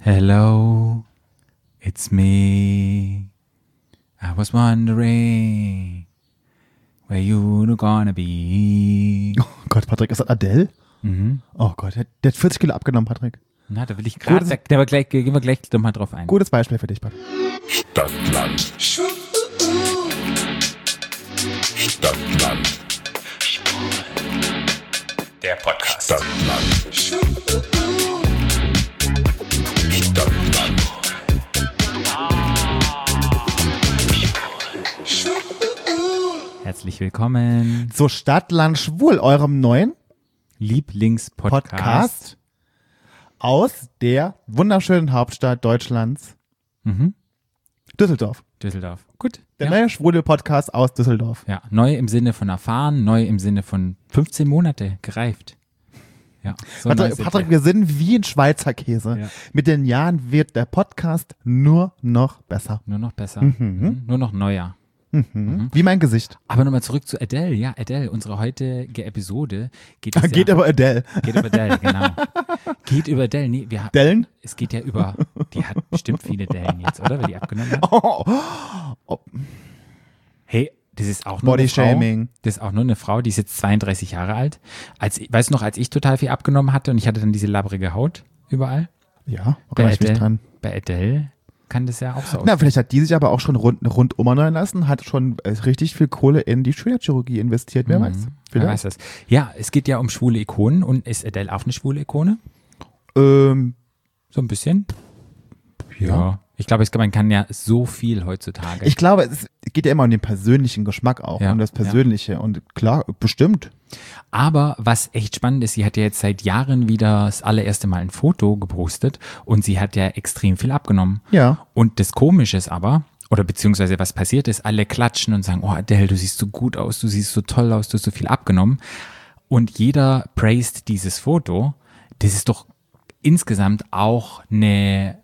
Hello, it's me. I was wondering where you gonna be. Oh Gott, Patrick, ist das Adele? Mhm. Oh Gott, der hat 40 Kilo abgenommen, Patrick. Na, da will ich gerade, gehen wir gleich nochmal drauf ein. Gutes Beispiel für dich, Patrick. Stadtland. Stadtland. Der Podcast. Stadtland. Stadtland. Herzlich willkommen. So, Stadtland Schwul, eurem neuen Lieblingspodcast. Podcast aus der wunderschönen Hauptstadt Deutschlands, Düsseldorf. Düsseldorf. Gut. Der neue schwule Podcast aus Düsseldorf. Ja, neu im Sinne von erfahren, neu im Sinne von 15 Monate gereift. Ja, so neu sind Patrick, wir sind wie ein Schweizer Käse. Ja. Mit den Jahren wird der Podcast nur noch besser. Nur noch besser. Nur noch neuer. Wie mein Gesicht. Aber nochmal zurück zu Adele. Ja, Adele, unsere heutige Episode geht es Geht ja, aber Adele. Geht über Adele, genau. Geht über Adele. Nee, Dellen? es geht ja über, die hat bestimmt viele Dellen jetzt, oder? Weil die abgenommen hat. Oh, Hey, das ist auch nur eine Frau. Bodyshaming. Das ist auch nur eine Frau, die ist jetzt 32 Jahre alt. Weißt du noch, als ich total viel abgenommen hatte und ich hatte dann diese labbrige Haut überall? Ja, Bei reicht mich Adele, dran. bei Adele kann das ja auch so Na, aussehen. vielleicht hat die sich aber auch schon rundum erneuern lassen, hat schon richtig viel Kohle in die Schönheitschirurgie investiert, wer weiß. Wer Vielleicht. weiß das. Ja, es geht ja um schwule Ikonen und ist Adele auch eine schwule Ikone? So ein bisschen? Ja. Ich glaube, man kann ja so viel heutzutage. Ich glaube, es geht ja immer um den persönlichen Geschmack auch, Ja, um das Persönliche. Und klar, bestimmt. Aber was echt spannend ist, sie hat ja jetzt seit Jahren wieder das allererste Mal ein Foto gepostet und sie hat ja extrem viel abgenommen. Ja. Und das Komische ist aber, oder beziehungsweise was passiert ist, alle klatschen und sagen, oh Adele, du siehst so gut aus, du siehst so toll aus, du hast so viel abgenommen. Und jeder praised dieses Foto. Das ist doch insgesamt auch ein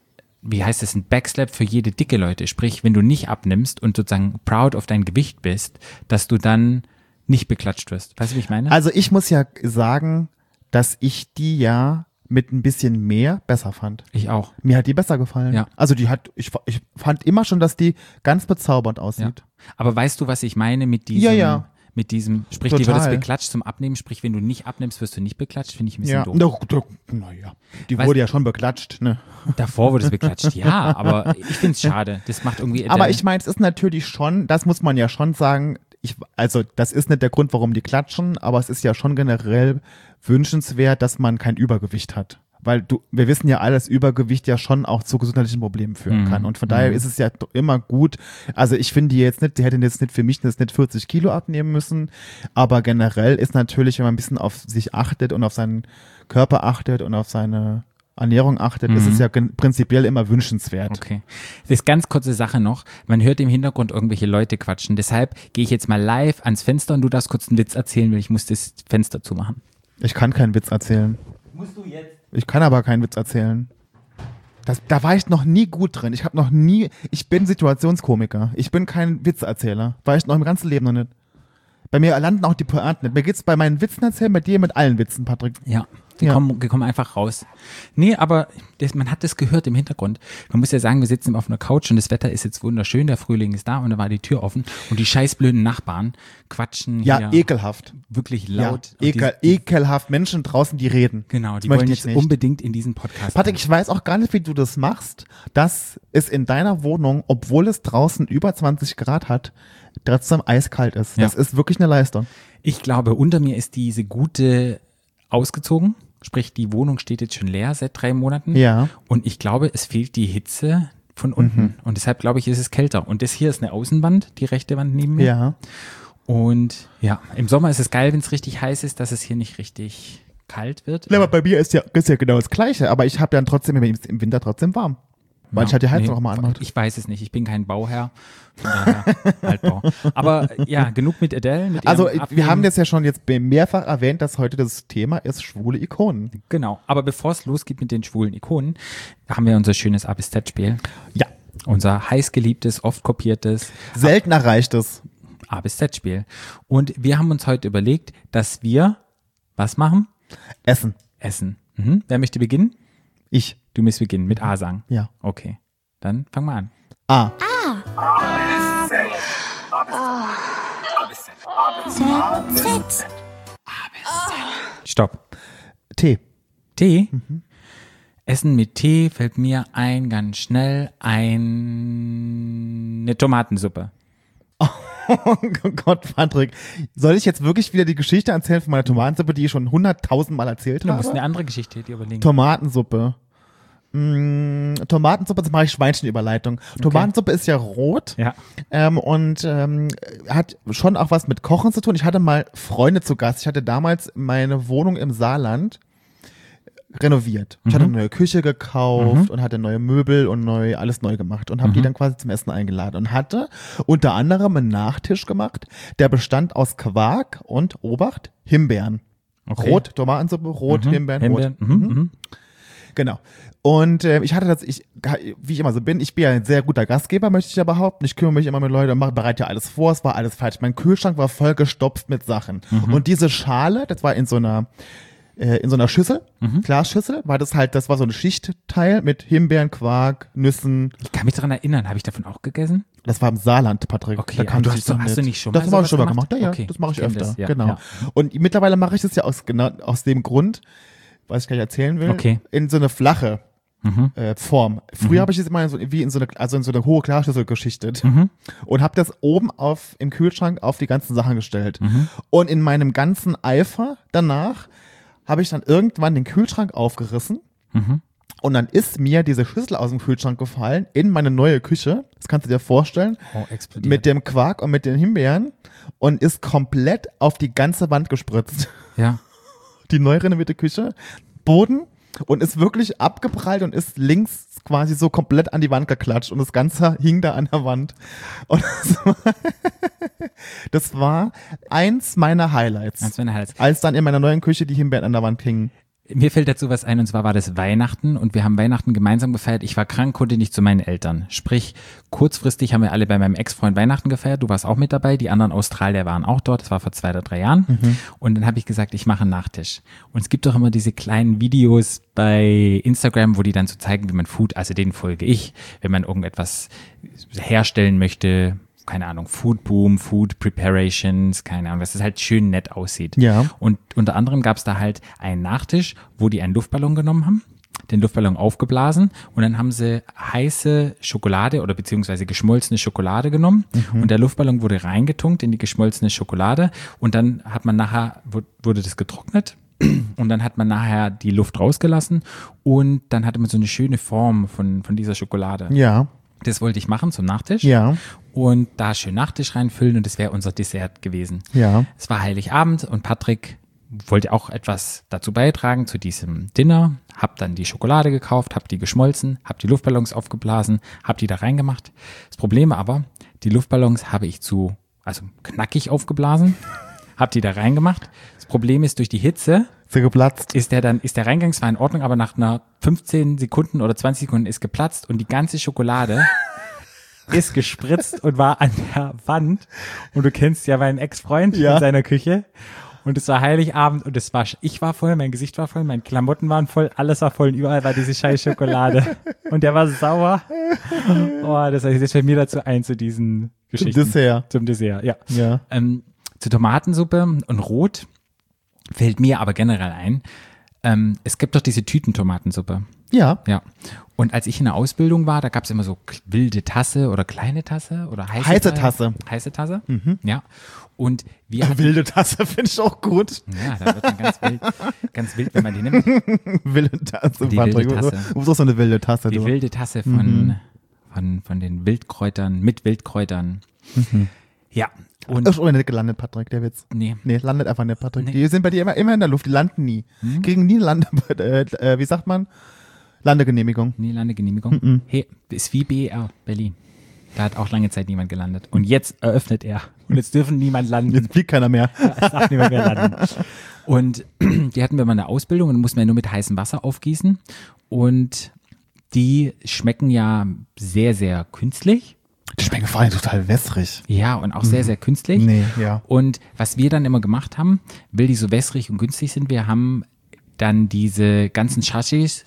Backslap für jede dicke Leute. Sprich, wenn du nicht abnimmst und sozusagen proud of dein Gewicht bist, dass du dann nicht beklatscht wirst. Weißt du, wie ich meine? Also ich muss ja sagen, dass ich die ja mit ein bisschen mehr besser fand. Ich auch. Mir hat die besser gefallen. Ja. Also ich fand immer schon, dass die ganz bezaubernd Ja. aussieht. Aber weißt du, was ich meine mit diesem, Ja. mit diesem, sprich, die wird Total. jetzt beklatscht zum Abnehmen, sprich, wenn du nicht abnimmst, wirst du nicht beklatscht, finde ich ein bisschen Ja, doof. naja, die Weißt- wurde ja schon beklatscht, ne? Davor wurde es beklatscht, ja, aber ich finde es schade. Das macht irgendwie Aber ich meine, es ist natürlich schon, das muss man ja schon sagen, also das ist nicht der Grund, warum die klatschen, aber es ist ja schon generell wünschenswert, dass man kein Übergewicht hat. Weil wir wissen ja alle, dass Übergewicht ja schon auch zu gesundheitlichen Problemen führen kann. Und von daher ist es ja immer gut. Also ich finde die hätten jetzt nicht für mich jetzt nicht 40 Kilo abnehmen müssen. Aber generell ist natürlich, wenn man ein bisschen auf sich achtet und auf seinen Körper achtet und auf seine Ernährung achtet, ist es ja prinzipiell immer wünschenswert. Okay. Das ist ganz kurze Sache noch. Man hört im Hintergrund irgendwelche Leute quatschen. Deshalb gehe ich jetzt mal live ans Fenster und du darfst kurz einen Witz erzählen, weil ich muss das Fenster zumachen. Ich kann keinen Witz erzählen. Musst du jetzt? Ich kann aber keinen Witz erzählen. Da war ich noch nie gut drin. Ich bin Situationskomiker. Ich bin kein Witzerzähler. War ich noch im ganzen Leben noch nicht. Bei mir landen auch die Pointen nicht. Mir geht's bei meinen Witzen erzählen, bei dir mit allen Witzen, Patrick. Ja, die Ja. kommen einfach raus. Nee, aber man hat das gehört im Hintergrund. Man muss ja sagen, wir sitzen auf einer Couch und das Wetter ist jetzt wunderschön, der Frühling ist da und da war die Tür offen und die scheißblöden Nachbarn quatschen Ja, hier ekelhaft. wirklich Ja, laut. Und ekelhaft. Menschen draußen, die reden. Genau, die Das möchte wollen ich jetzt nicht. unbedingt in diesen Podcast. Patrick, ich weiß auch gar nicht, wie du das machst, dass es in deiner Wohnung, obwohl es draußen über 20 Grad hat, trotzdem eiskalt ist. Ja. Das ist wirklich eine Leistung. Ich glaube, unter mir ist diese Gute ausgezogen. Sprich, die Wohnung steht jetzt schon leer seit 3 Monaten. Ja. Und ich glaube, es fehlt die Hitze von unten. Und deshalb glaube ich, ist es kälter. Und das hier ist eine Außenwand, die rechte Wand neben mir. Ja. Und ja, im Sommer ist es geil, wenn es richtig heiß ist, dass es hier nicht richtig kalt wird. Ja, aber bei mir ist ja genau das Gleiche, aber ich habe dann trotzdem im Winter trotzdem warm. Weil ich halt die Heizung auch mal anmache. Ich weiß es nicht, ich bin kein Bauherr. Von daher Altbau. Aber ja, genug mit Adele. Mit Also ihrem wir haben Abnehmen. das ja schon jetzt mehrfach erwähnt, dass heute das Thema ist schwule Ikonen. Genau, aber bevor es losgeht mit den schwulen Ikonen, haben wir unser schönes A bis Z-Spiel. Ja. Unser heißgeliebtes, oft kopiertes Selten erreicht es. A bis Z-Spiel. Und wir haben uns heute überlegt, dass wir was machen? Essen. Essen. Wer möchte beginnen? Ich. Du musst beginnen mit A sagen. Ja. Okay, dann fang mal an. A. Z. Stopp. T. Tee? Essen mit Tee fällt mir ein ganz schnell eine Tomatensuppe. Oh Gott, Patrick. Soll ich jetzt wirklich wieder die Geschichte erzählen von meiner Tomatensuppe, die ich schon 100.000 Mal erzählt Du musst habe? eine andere Geschichte dir überlegen. Tomatensuppe. Tomatensuppe, jetzt mache ich Schweinchenüberleitung. Tomatensuppe ist ja rot Ja. und hat schon auch was mit Kochen zu tun. Ich hatte mal Freunde zu Gast. Ich hatte damals meine Wohnung im Saarland renoviert. Ich hatte eine neue Küche gekauft und hatte neue Möbel und alles neu gemacht und habe die dann quasi zum Essen eingeladen und hatte unter anderem einen Nachtisch gemacht, der bestand aus Quark und, Obacht, Himbeeren. Okay. Rot, Tomatensuppe, rot, Himbeeren, rot. Genau. Und ich hatte das, wie ich immer so bin, ich bin ja ein sehr guter Gastgeber, möchte ich ja behaupten. Ich kümmere mich immer mit Leuten, bereite ja alles vor, es war alles falsch. Mein Kühlschrank war voll gestopft mit Sachen. Und diese Schale, das war in so einer Schüssel, Glasschüssel, das war so ein Schichtteil mit Himbeeren, Quark, Nüssen. Ich kann mich daran erinnern, habe ich davon auch gegessen? Das war im Saarland, Patrick. Okay, Da aber kam du das hast du mit. nicht schon mal Das habe ich sowas schon mal gemacht? gemacht, ja, Okay, das mache ich ich kenn öfter, das, ja, genau. ja. Und mittlerweile mache ich das ja aus dem Grund, was ich gleich erzählen will, Okay. in so eine flache Form. Früher habe ich es immer in so eine hohe Glasschüssel geschichtet und habe das oben im Kühlschrank auf die ganzen Sachen gestellt. Und in meinem ganzen Eifer danach habe ich dann irgendwann den Kühlschrank aufgerissen und dann ist mir diese Schüssel aus dem Kühlschrank gefallen in meine neue Küche. Das kannst du dir vorstellen. Oh, explodiert. Mit dem Quark und mit den Himbeeren und ist komplett auf die ganze Wand gespritzt. Ja. Die neu renovierte Küche, Boden und ist wirklich abgeprallt und ist links quasi so komplett an die Wand geklatscht und das Ganze hing da an der Wand. Und das war eins meiner Highlights. Als dann in meiner neuen Küche die Himbeeren an der Wand hingen. Mir fällt dazu was ein, und zwar war das Weihnachten und wir haben Weihnachten gemeinsam gefeiert. Ich war krank, konnte nicht zu meinen Eltern. Sprich, kurzfristig haben wir alle bei meinem Ex-Freund Weihnachten gefeiert. Du warst auch mit dabei, die anderen Australier waren auch dort. Das war vor 2 oder 3 Jahren. Und dann habe ich gesagt, ich mache einen Nachtisch. Und es gibt doch immer diese kleinen Videos bei Instagram, wo die dann so zeigen, wie man Food, also denen folge ich, wenn man irgendetwas herstellen möchte, keine Ahnung, Food Boom, Food Preparations, keine Ahnung, dass es halt schön nett aussieht. Ja. Und unter anderem gab es da halt einen Nachtisch, wo die einen Luftballon genommen haben, den Luftballon aufgeblasen und dann haben sie heiße Schokolade oder beziehungsweise geschmolzene Schokolade genommen und der Luftballon wurde reingetunkt in die geschmolzene Schokolade und dann hat man nachher, wurde das getrocknet und dann hat man nachher die Luft rausgelassen und dann hatte man so eine schöne Form von dieser Schokolade. Ja. Das wollte ich machen zum Nachtisch. Ja. Und da schön Nachtisch reinfüllen und das wäre unser Dessert gewesen. Ja. Es war Heiligabend und Patrick wollte auch etwas dazu beitragen zu diesem Dinner. Hab dann die Schokolade gekauft, hab die geschmolzen, hab die Luftballons aufgeblasen, hab die da reingemacht. Das Problem aber, die Luftballons habe ich knackig aufgeblasen, hab die da reingemacht. Das Problem ist, durch die Hitze Ist geplatzt. ist der Reingang zwar in Ordnung, aber nach einer 15 Sekunden oder 20 Sekunden ist geplatzt und die ganze Schokolade ist gespritzt und war an der Wand. Und du kennst ja meinen Ex-Freund in seiner Küche. Und es war Heiligabend und ich war voll, mein Gesicht war voll, meine Klamotten waren voll, alles war voll und überall war diese scheiß Schokolade. Und der war sauer. Oh, das fällt mir dazu ein, zu diesen Geschichten. Zum Dessert, ja. Ja. Zur Tomatensuppe und Rot fällt mir aber generell ein, es gibt doch diese Tütentomatensuppe. Ja. Ja. Und als ich in der Ausbildung war, da gab es immer so wilde Tasse oder kleine Tasse oder Heiße Tasse. Heiße Tasse, ja. Und wir hatten, Wilde Tasse finde ich auch gut. ja, da wird man ganz wild, wenn man die nimmt. Wilde Tasse. Die Patrick. wilde Tasse. Du bist auch so eine wilde Tasse, Die du. wilde Tasse von den Wildkräutern, mit Wildkräutern. Ja. Und Ist schon nicht gelandet, Patrick, der Witz. nee. Nee, landet einfach nicht, Patrick. Nee. Die sind bei dir immer in der Luft, die landen nie. Kriegen nie wie sagt man? Landegenehmigung. Nee, Landegenehmigung. Hey, ist wie BER, Berlin. Da hat auch lange Zeit niemand gelandet. Und jetzt eröffnet er. Und jetzt dürfen niemand landen. Jetzt fliegt keiner mehr. Es darf niemand mehr landen. Und die hatten wir mal eine Ausbildung und mussten wir nur mit heißem Wasser aufgießen. Und die schmecken ja sehr, sehr künstlich. Die schmecken vor allem total wässrig. Ja, und auch sehr, sehr künstlich. Nee, ja. Und was wir dann immer gemacht haben, weil die so wässrig und günstig sind, wir haben dann diese ganzen Sachets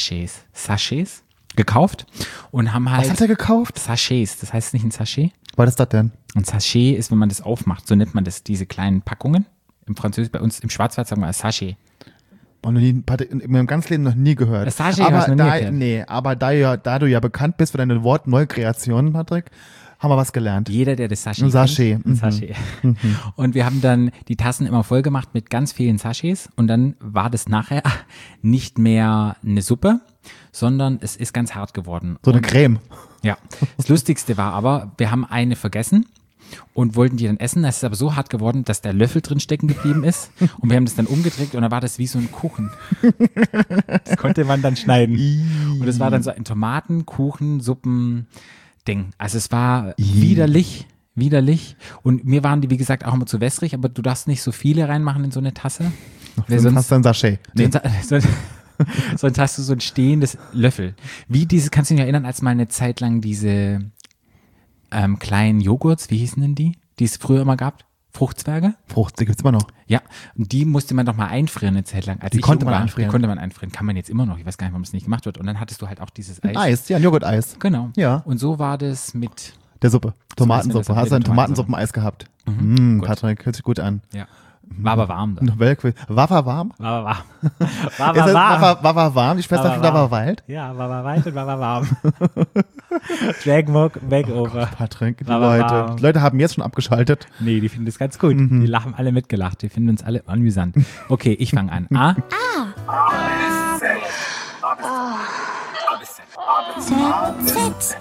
gekauft und haben halt. Was hat er gekauft? Sachets, das heißt nicht ein Sachet. Was ist das denn? Ein Sachet ist, wenn man das aufmacht, so nennt man das, diese kleinen Packungen. Im Französisch, bei uns im Schwarzwald sagen wir Sachet. Und noch nie, in meinem ganzen Leben noch nie gehört. Das Sachet hast du noch nie gehört. Nee, aber da du ja bekannt bist für deine Wortneukreationen, Patrick, haben wir was gelernt. Jeder, der das Sachet Ein Sachet. kennt, ein Sachet. Und wir haben dann die Tassen immer voll gemacht mit ganz vielen Sachets und dann war das nachher nicht mehr eine Suppe, sondern es ist ganz hart geworden. So eine Creme. Ja, das Lustigste war aber, wir haben eine vergessen und wollten die dann essen. Das ist aber so hart geworden, dass der Löffel drin stecken geblieben ist und wir haben das dann umgedreht und dann war das wie so ein Kuchen. Das konnte man dann schneiden. Und es war dann so ein Tomaten, Kuchen, Suppen Ding. Also es war widerlich. Und mir waren die, wie gesagt, auch immer zu wässrig, aber du darfst nicht so viele reinmachen in so eine Tasse. Sonst hast du ein Sachet. Nee. Sonst hast du so ein stehendes Löffel. Wie dieses, kannst du dich erinnern, als mal eine Zeit lang diese kleinen Joghurts, wie hießen denn die es früher immer gab? Fruchtzwerge? Frucht, die gibt's immer noch. Ja, und die musste man doch mal einfrieren eine Zeit lang. Als Die ich konnte jung man war, einfrieren. Die konnte man einfrieren. Kann man jetzt immer noch. Ich weiß gar nicht, warum es nicht gemacht wird. Und dann hattest du halt auch dieses Eis. Eis, ja, ein Joghurt-Eis. Genau. Ja. Und so war das mit, Der Suppe. Tomatensuppe. das Hast du ein mit Tomatensuppeneis gehabt? Gut. Patrick, hört sich gut an. ja, war aber warm da. Nobelquiz. War warm? War warm. War warm? Die Schwester von war Wald? Ja, war weit und war warm. Dragmog Makeover. Patrick, die War Leute. warm. Die Leute haben jetzt schon abgeschaltet. Nee, die finden das ganz gut. Die lachen alle mitgelacht. Die finden uns alle amüsant. Okay, ich fange an. A. Z.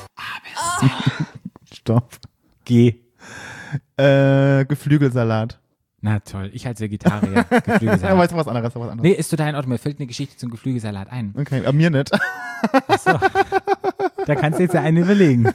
Stopp. G. Geflügelsalat. Na toll, ich als Vegetarier. Ja, Geflügelsalat. weißt du was anderes? Nee, ist total in Ordnung. Mir fällt eine Geschichte zum Geflügelsalat ein. Okay, aber mir nicht. Da kannst du jetzt ja einen überlegen.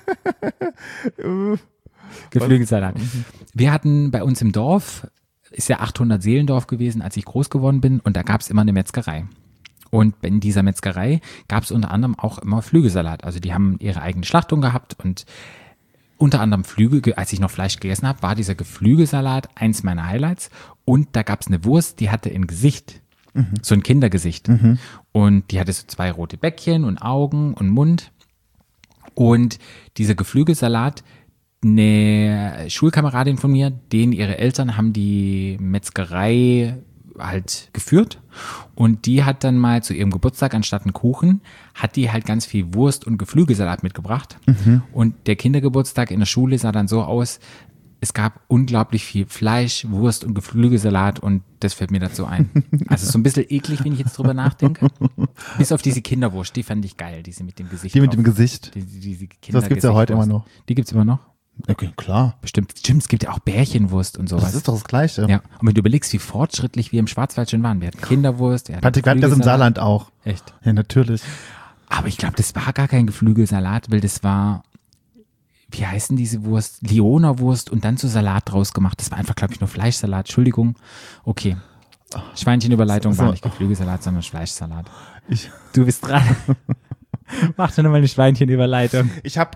Geflügelsalat. Wir hatten bei uns im Dorf, ist ja 800 Seelendorf gewesen, als ich groß geworden bin, und da gab es immer eine Metzgerei. Und in dieser Metzgerei gab es unter anderem auch immer Flügelsalat. Also die haben ihre eigene Schlachtung gehabt und unter anderem Flügel, als ich noch Fleisch gegessen habe, war dieser Geflügelsalat eins meiner Highlights. Und da gab es eine Wurst, die hatte ein Gesicht, so ein Kindergesicht. Und die hatte so 2 rote Bäckchen und Augen und Mund. Und dieser Geflügelsalat, eine Schulkameradin von mir, denen ihre Eltern haben die Metzgerei halt geführt und die hat dann mal zu ihrem Geburtstag anstatt einen Kuchen, hat die halt ganz viel Wurst und Geflügelsalat mitgebracht und der Kindergeburtstag in der Schule sah dann so aus, es gab unglaublich viel Fleisch, Wurst und Geflügelsalat und das fällt mir dazu ein. Also so ein bisschen eklig, wenn ich jetzt drüber nachdenke. Bis auf diese Kinderwurst, die fand ich geil, diese mit dem Gesicht. Die mit dem Gesicht. Diese Das gibt's ja heute immer noch. Die gibt's immer noch? Okay, klar. Bestimmt. Stimmt, es gibt ja auch Bärchenwurst und sowas. Das ist doch das Gleiche. Ja, und wenn du überlegst, wie fortschrittlich wir im Schwarzwald schon waren. Wir hatten Kinderwurst. Wir hatten Patrick, wir hatten das im Geflügelsalat. Saarland auch. Echt. Ja, natürlich. Aber ich glaube, das war gar kein Geflügelsalat, weil das war, wie heißen diese Wurst? Lioner-Wurst und dann so Salat draus gemacht. Das war einfach, glaube ich, nur Fleischsalat. Entschuldigung. Okay. Schweinchenüberleitung So. war nicht Geflügelsalat, sondern Fleischsalat. Ich Du bist dran. Mach doch nochmal eine Schweinchenüberleitung.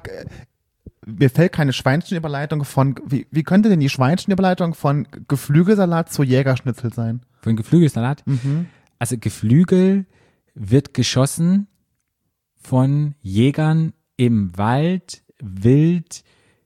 mir fällt keine Schweinchenüberleitung von, wie könnte denn die Schweinchenüberleitung von Geflügelsalat zu Jägerschnitzel sein? Für einen Geflügelsalat? Also Geflügel wird geschossen von Jägern im Wald, wild,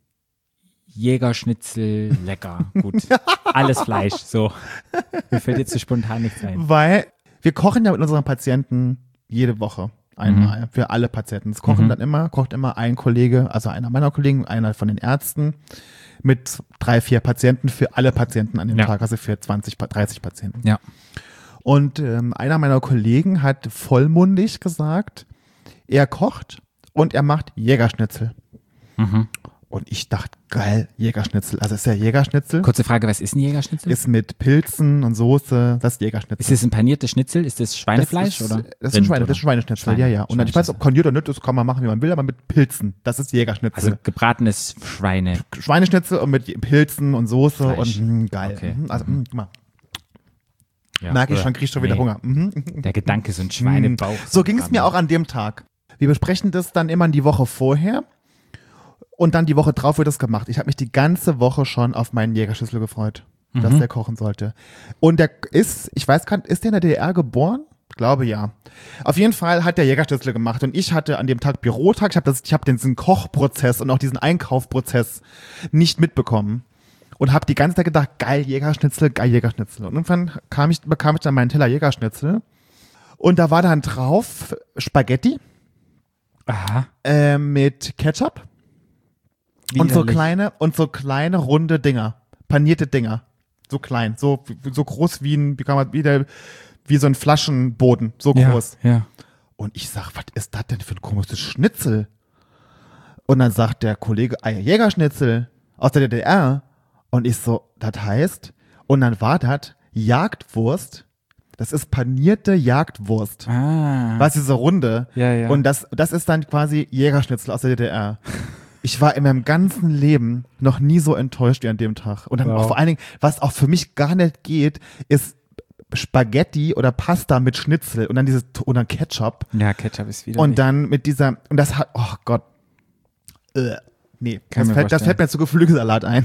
Jägerschnitzel, lecker, gut. Alles Fleisch, so. Mir fällt jetzt so spontan nichts ein. Weil wir kochen ja mit unseren Patienten jede Woche einmal für alle Patienten. Es kocht immer ein Kollege, also einer meiner Kollegen, einer von den Ärzten mit 3, 4 Patienten für alle Patienten an dem Ja. Tag, also für 20, 30 Patienten. Ja. Und einer meiner Kollegen hat vollmundig gesagt, er kocht und er macht Jägerschnitzel. Und ich dachte, geil, Jägerschnitzel. Also ist ja Jägerschnitzel, Kurze Frage, was ist ein Jägerschnitzel? ist mit Pilzen und Soße, das ist Jägerschnitzel. Ist das ein paniertes Schnitzel? Ist das Schweinefleisch? Das ist, oder? Das ist ein Rind, oder? Schweineschnitzel, ja. Und ich weiß, ob paniert oder nicht, das kann man machen, wie man will, aber mit Pilzen. Das ist Jägerschnitzel. Also gebratenes Schweine. Schweineschnitzel und mit Pilzen und Soße Fleisch. und geil. Okay. Also, guck mal. Ja. Merke ich schon, krieg ich schon wieder Nee. Hunger. Der Gedanke, so ein Schweinebauch. So ging es mir auch an dem Tag. Wir besprechen das dann immer die Woche vorher und dann die Woche drauf wird das gemacht. Ich habe mich die ganze Woche schon auf meinen Jägerschnitzel gefreut. dass der kochen sollte. Und der ist, ich weiß gar nicht, ist der in der DDR geboren? Glaube ja. Auf jeden Fall hat der Jägerschnitzel gemacht und ich hatte an dem Tag Bürotag, ich habe diesen Kochprozess und auch diesen Einkaufprozess nicht mitbekommen und habe die ganze Zeit gedacht, geil Jägerschnitzel, geil Jägerschnitzel. Und irgendwann bekam ich dann meinen Teller Jägerschnitzel und da war dann drauf Spaghetti mit Ketchup und so kleine runde Dinger, panierte Dinger, so klein, so groß wie so ein Flaschenboden, so groß. Ja. Und ich sag, was ist das denn für ein komisches Schnitzel? Und dann sagt der Kollege, Jägerschnitzel aus der DDR. Und ich so, das heißt, und dann war das Jagdwurst. Das ist panierte Jagdwurst. Weißt du, so runde. Ja. Und das ist dann quasi Jägerschnitzel aus der DDR. Ich war in meinem ganzen Leben noch nie so enttäuscht wie an dem Tag. Und dann auch vor allen Dingen, was auch für mich gar nicht geht, ist Spaghetti oder Pasta mit Schnitzel und dann Ketchup. Ja, Ketchup ist wieder. Und dann mit dieser, und das hat, oh Gott. Nee, das fällt mir zu Geflügelsalat ein.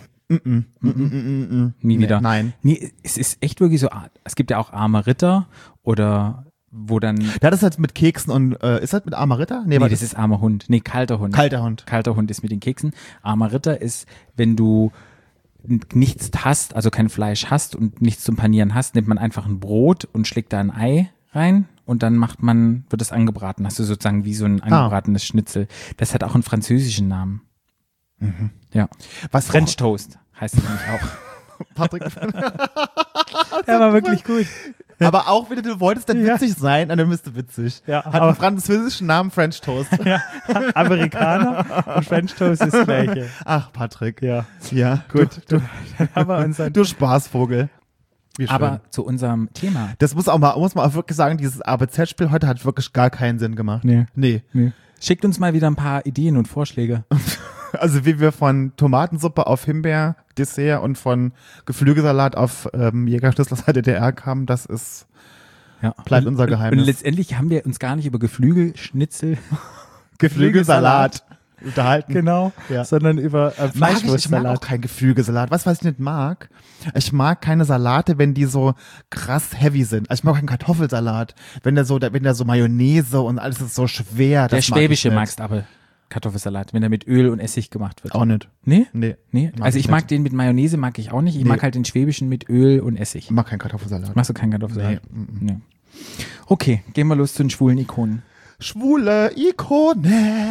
Nie wieder. Nein. Nee, es ist echt wirklich so, es gibt ja auch arme Ritter oder wo dann. Ja, das ist halt mit Keksen und, ist das mit armer Ritter? Nee, das ist armer Hund. Nee, kalter Hund. Kalter Hund. Kalter Hund ist mit den Keksen. Armer Ritter ist, wenn du nichts hast, also kein Fleisch hast und nichts zum Panieren hast, nimmt man einfach ein Brot und schlägt da ein Ei rein und dann wird es angebraten. Hast du sozusagen wie so ein angebratenes Schnitzel. Das hat auch einen französischen Namen. Mhm. Ja. Was French Toast heißt es nämlich auch. Patrick. Der war wirklich gut. Aber auch wenn du wolltest dann witzig sein, dann bist du witzig. Ja, hat einen französischen Namen, French Toast. Ja, Amerikaner und French Toast ist das Gleiche. Ach, Patrick. Ja, gut. Dann haben wir uns Du Spaßvogel. Wie schön. Aber zu unserem Thema. Das muss man auch wirklich sagen, dieses ABZ-Spiel heute hat wirklich gar keinen Sinn gemacht. Nee. Schickt uns mal wieder ein paar Ideen und Vorschläge. Also wie wir von Tomatensuppe auf Himbeer-Dessert und von Geflügelsalat auf Jägerschnitzel aus der DDR kamen, das ist bleibt unser Geheimnis. Und letztendlich haben wir uns gar nicht über Geflügelschnitzel, Geflügelsalat unterhalten. Genau, sondern über Ich mag auch kein Geflügelsalat. Was ich nicht mag? Ich mag keine Salate, wenn die so krass heavy sind. Also ich mag keinen Kartoffelsalat, wenn der so Mayonnaise und alles ist so schwer. Der Das schwäbische mag ich magst aber Kartoffelsalat, wenn er mit Öl und Essig gemacht wird. auch nicht. Nee? Nee. Also ich mag den mit Mayonnaise, mag ich auch nicht. Ich mag halt den schwäbischen mit Öl und Essig. Ich mag keinen Kartoffelsalat. Machst du keinen Kartoffelsalat? Nee. Okay, gehen wir los zu den schwulen Ikonen. Schwule Ikone.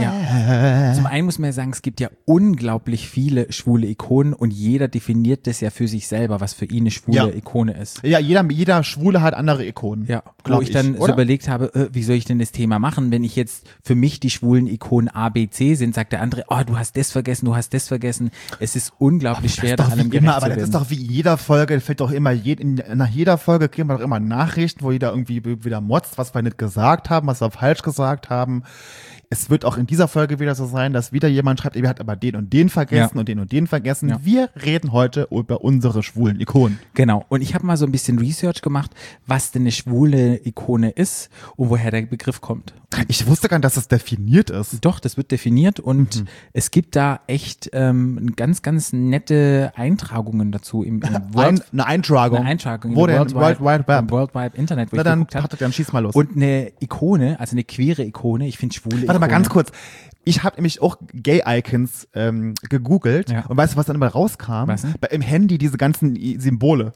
Ja. Zum einen muss man ja sagen, es gibt ja unglaublich viele schwule Ikonen und jeder definiert das ja für sich selber, was für ihn eine schwule Ikone ist. Ja, jeder Schwule hat andere Ikonen. Ja, wo ich dann so überlegt habe, wie soll ich denn das Thema machen, wenn ich jetzt für mich die schwulen Ikonen A, B, C sind, sagt der andere, du hast das vergessen, du hast das vergessen. Es ist unglaublich schwer, da allem gerecht zu werden. Aber das ist doch wie jeder Folge, fällt doch immer, nach jeder Folge kriegen wir doch immer Nachrichten, wo jeder irgendwie wieder motzt, was wir nicht gesagt haben, was wir falsch gesagt haben. Es wird auch in dieser Folge wieder so sein, dass wieder jemand schreibt, ihr habt aber den und den vergessen und den und den vergessen. Ja. Wir reden heute über unsere schwulen Ikonen. Genau. Und ich habe mal so ein bisschen Research gemacht, was denn eine schwule Ikone ist und woher der Begriff kommt. Ich wusste gar nicht, dass das definiert ist. Doch, das wird definiert und es gibt da echt ganz, ganz nette Eintragungen dazu im eine Eintragung. Eine Eintragung. Wo denn? World Wide Web. World Wide Internet, wo ich geguckt habe. Dann schieß mal los. Und eine Ikone, also eine queere Ikone, ich finde schwule Ikone. Warte mal ganz kurz. Ich habe nämlich auch Gay-Icons gegoogelt und weißt du, was dann immer rauskam? Was denn? Im Handy diese ganzen Symbole.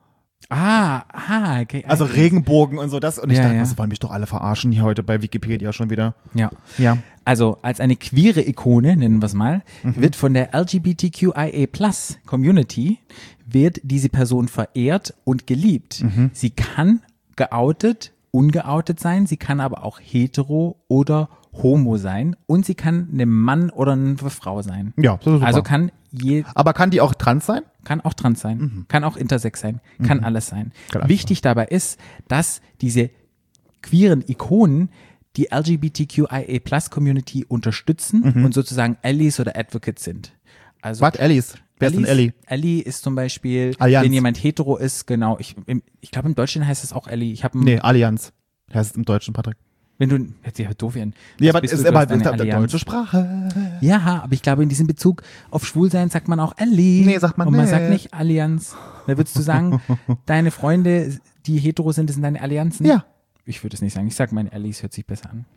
Okay. Also Regenbogen und so das. Und ich dachte, das wollen mich doch alle verarschen hier heute bei Wikipedia schon wieder. Ja. Also als eine queere Ikone, nennen wir es mal, wird von der LGBTQIA+ Community wird diese Person verehrt und geliebt. Sie kann geoutet, ungeoutet sein, sie kann aber auch hetero oder homo sein und sie kann ein Mann oder eine Frau sein. Ja, das ist super. Also aber kann die auch trans sein? Kann auch trans sein, kann auch intersex sein, kann alles sein. Wichtig dabei ist, dass diese queeren Ikonen die LGBTQIA+-Community unterstützen und sozusagen Allies oder Advocates sind. Also Was, Allies? Wer ist denn Ally? Ally ist zum Beispiel, Allianz. wenn jemand hetero ist, genau. Ich glaube, im Deutschen heißt es auch Ally. Allianz heißt es im Deutschen, Patrick. Wenn du, hört sich ja doof an. Ja, aber es ist aber der deutsche Sprache. Ja, aber ich glaube, in diesem Bezug auf Schwulsein sagt man auch Ally. Nee, sagt man und man nicht. sagt nicht Allianz. Dann würdest du sagen, deine Freunde, die hetero sind, das sind deine Allianzen? Ja. Ich würde es nicht sagen. Ich sage, meine Allies hört sich besser an.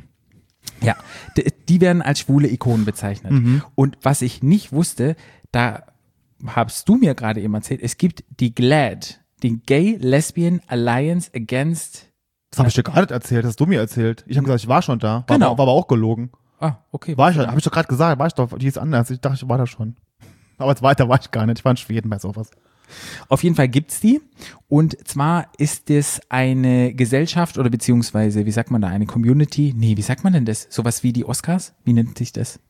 Ja, die werden als schwule Ikonen bezeichnet. Und was ich nicht wusste, da hast du mir gerade eben erzählt, es gibt die GLAAD, den Gay Lesbian Alliance Against. Das habe ich dir gar nicht erzählt, das hast du mir erzählt. Ich habe gesagt, ich war schon da. Genau. War aber auch gelogen. Ah, okay. War ich, habe ich doch gerade gesagt, war ich doch, die ist anders. Ich dachte, ich war da schon. Aber weiter war ich gar nicht. Ich war in Schweden bei sowas. Auf jeden Fall gibt's die. Und zwar ist es eine Gesellschaft oder beziehungsweise, wie sagt man da, eine Community? Nee, wie sagt man denn das? Sowas wie die Oscars? Wie nennt sich das?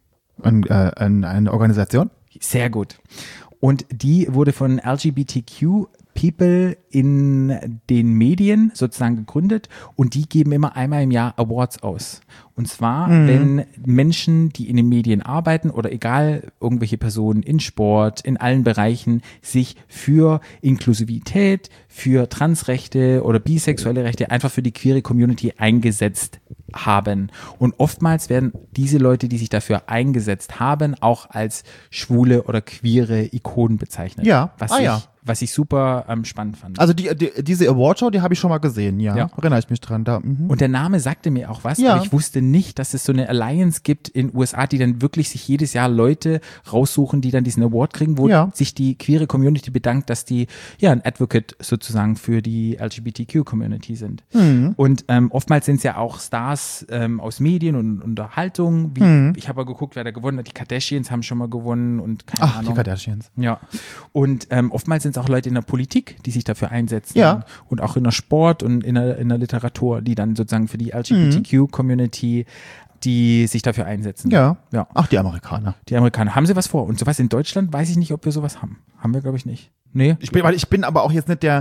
Eine Organisation? Sehr gut. Und die wurde von LGBTQ People in den Medien sozusagen gegründet und die geben immer einmal im Jahr Awards aus. Und zwar, wenn Menschen, die in den Medien arbeiten oder egal, irgendwelche Personen in Sport, in allen Bereichen sich für Inklusivität, für Transrechte oder bisexuelle Rechte, einfach für die queere Community eingesetzt haben. Und oftmals werden diese Leute, die sich dafür eingesetzt haben, auch als schwule oder queere Ikonen bezeichnet. Ja. Was ich super spannend fand. Also diese Awardshow, die habe ich schon mal gesehen, ja. Erinnere ich mich dran. Da, Und der Name sagte mir auch was, Ja. aber ich wusste nicht, dass es so eine Alliance gibt in USA, die dann wirklich sich jedes Jahr Leute raussuchen, die dann diesen Award kriegen, wo Ja. sich die queere Community bedankt, dass die ja ein Advocate sozusagen für die LGBTQ-Community sind. Und oftmals sind es ja auch Stars aus Medien und Unterhaltung. Ich habe mal geguckt, wer da gewonnen hat. Die Kardashians haben schon mal gewonnen und keine die Ahnung. Kardashians. Ja, und oftmals sind es auch Leute in der Politik, die sich dafür einsetzen. Ja. Und auch in der Sport und in der Literatur, die dann sozusagen für die LGBTQ-Community, die sich dafür einsetzen. Ja. Ja. Ach, die Amerikaner. Die Amerikaner, haben sie was vor? Und sowas in Deutschland weiß ich nicht, ob wir sowas haben. Haben wir, glaube ich, nicht. Nee. Ich bin aber auch jetzt nicht der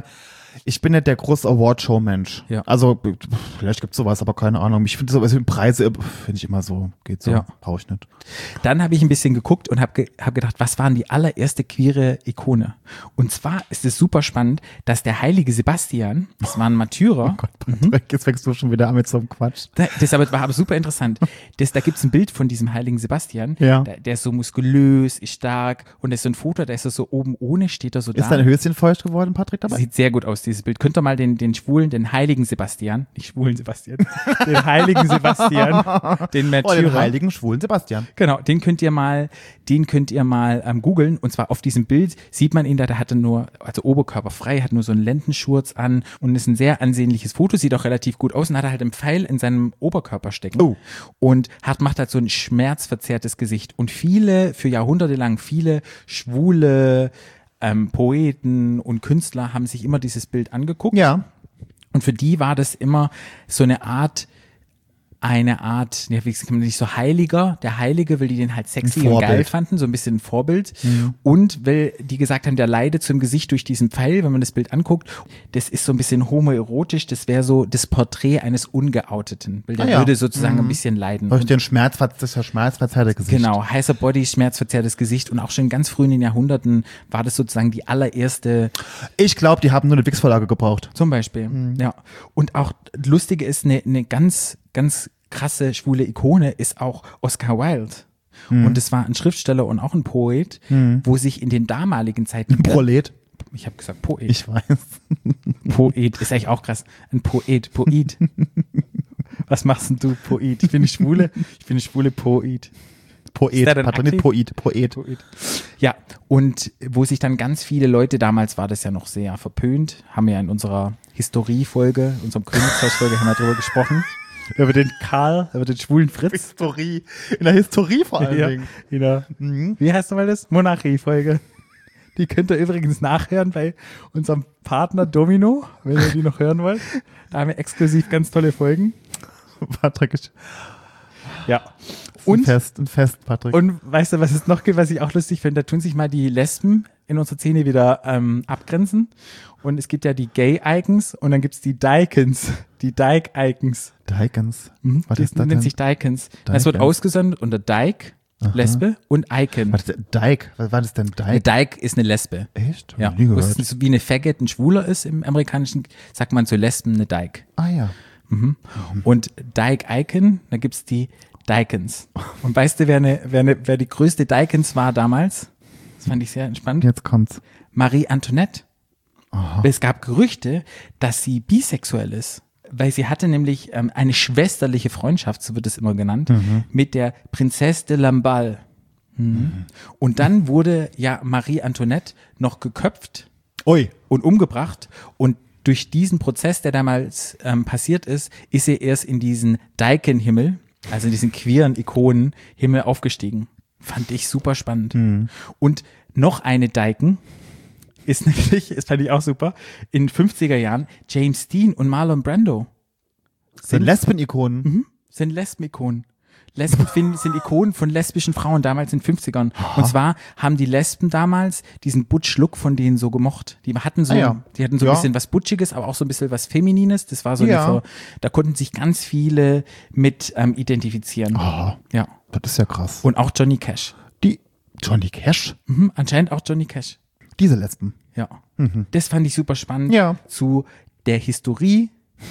große Awardshow-Mensch. Ja. Also, vielleicht gibt's sowas, aber keine Ahnung. Ich finde sowas wie Preise, finde ich immer so, geht so, Ja. brauche ich nicht. Dann habe ich ein bisschen geguckt und habe gedacht, was waren die allererste queere Ikone? Und zwar ist es super spannend, dass der heilige Sebastian, das war ein Märtyrer, Patrick, jetzt fängst du schon wieder an mit so einem Quatsch. das war aber super interessant. Da gibt es ein Bild von diesem heiligen Sebastian, Ja. der ist so muskulös, ist stark und das ist so ein Foto, da ist er so oben ohne, steht er so da. Ist dein Höschen feucht geworden, Patrick, dabei? Sieht sehr gut aus, dieses Bild. Könnt ihr mal den schwulen, den heiligen Sebastian, nicht schwulen Sebastian, den heiligen Sebastian, den Oh, Märtyrer. den heiligen schwulen Sebastian. Genau, den könnt ihr mal googeln. Und zwar auf diesem Bild sieht man ihn da, der hatte nur, also Oberkörper frei, hat nur so einen Lendenschurz an und ist ein sehr ansehnliches Foto, sieht auch relativ gut aus und hat halt einen Pfeil in seinem Oberkörper stecken. Oh. Und macht halt so ein schmerzverzerrtes Gesicht. Und für Jahrhunderte lang, viele schwule Poeten und Künstler haben sich immer dieses Bild angeguckt. Ja. Und für die war das immer so eine Art, ja, wie kann man nicht so Heiliger, der Heilige, weil die den halt sexy Ein und geil Vorbild. fanden, so ein bisschen ein Vorbild. Und weil die gesagt haben, der leidet zum Gesicht durch diesen Pfeil, wenn man das Bild anguckt, das ist so ein bisschen homoerotisch, das wäre so das Porträt eines Ungeouteten, weil der Ah ja. würde sozusagen ein bisschen leiden. Durch Und den schmerzverzerrte Gesicht. genau, heißer Body, schmerzverzerrtes Gesicht und auch schon ganz früh in den Jahrhunderten war das sozusagen die allererste. Ich glaube, die haben nur eine Wix-Vorlage gebraucht. Zum Beispiel, ja. Und auch lustige ist, eine ganz, ganz krasse schwule Ikone ist auch Oscar Wilde. Und das war ein Schriftsteller und auch ein Poet, wo sich in den damaligen Zeiten. Prolet. Ich habe gesagt Poet. Ich weiß. Poet ist eigentlich auch krass. Ein Poet. Was machst denn du, Poet? Ich bin eine schwule Poet. Poet, Ist der denn Patrick, nicht Poet. Poet. Ja, und wo sich dann ganz viele Leute, damals war das ja noch sehr verpönt, haben wir ja in unserer Historiefolge, unserem Königshausfolge, haben wir darüber gesprochen. Über den Karl, über den schwulen Fritz. Historie. In der Historie vor allen Ja, Dingen. in der, wie heißt nochmal das? Monarchie-Folge. Die könnt ihr übrigens nachhören bei unserem Partner Domino, wenn ihr die noch hören wollt. Da haben wir exklusiv ganz tolle Folgen. Patrick ist Ja. ein Fest, Patrick. Und weißt du, was es noch gibt, was ich auch lustig finde? Da tun sich mal die Lesben in unserer Szene wieder abgrenzen. Und es gibt ja die Gay-Icons und dann gibt es die Dykens. Die Dyke-Icons. Dykens. Was Die ist das nennt denn? sich Dykens. Das wird Dykens. ausgesondert unter Dyke, Lesbe und Icon. Was ist Dyke? Was war das denn? Eine Dyke? Dyke ist eine Lesbe. Echt? Hab Ja, ich nie das gehört. ist so wie eine Faggot ein Schwuler ist im amerikanischen, sagt man zu Lesben eine Dyke. Ah ja. Und Dyke Icon, da gibt's die Dykens. Und weißt du, wer die größte Dykens war damals? fand ich sehr entspannt. Jetzt kommt's. Marie Antoinette. Es gab Gerüchte, dass sie bisexuell ist, weil sie hatte nämlich eine schwesterliche Freundschaft, so wird es immer genannt, mit der Princesse de Lamballe. Und dann wurde ja Marie Antoinette noch geköpft Ui. und umgebracht und durch diesen Prozess, der damals passiert ist, ist sie erst in diesen Deiken-Himmel, also in diesen queeren Ikonen-Himmel aufgestiegen. Fand ich super spannend. Und noch eine Deiken ist nämlich, das fand ich auch super, in den 50er Jahren James Dean und Marlon Brando. Sind Lesben-Ikonen. Sind Lesben-Ikonen. Lesben sind Ikonen von lesbischen Frauen damals in den 50ern. Und zwar haben die Lesben damals diesen Butch-Look von denen so gemocht. Die hatten so, ja. die hatten so ein bisschen was Butchiges, aber auch so ein bisschen was Feminines. Das war so da konnten sich ganz viele mit identifizieren. Ja. Das ist ja krass. Und auch Johnny Cash. Die Johnny Cash? Anscheinend auch Johnny Cash. Diese Lesben. Ja. Das fand ich super spannend. Ja. Zu der Historie.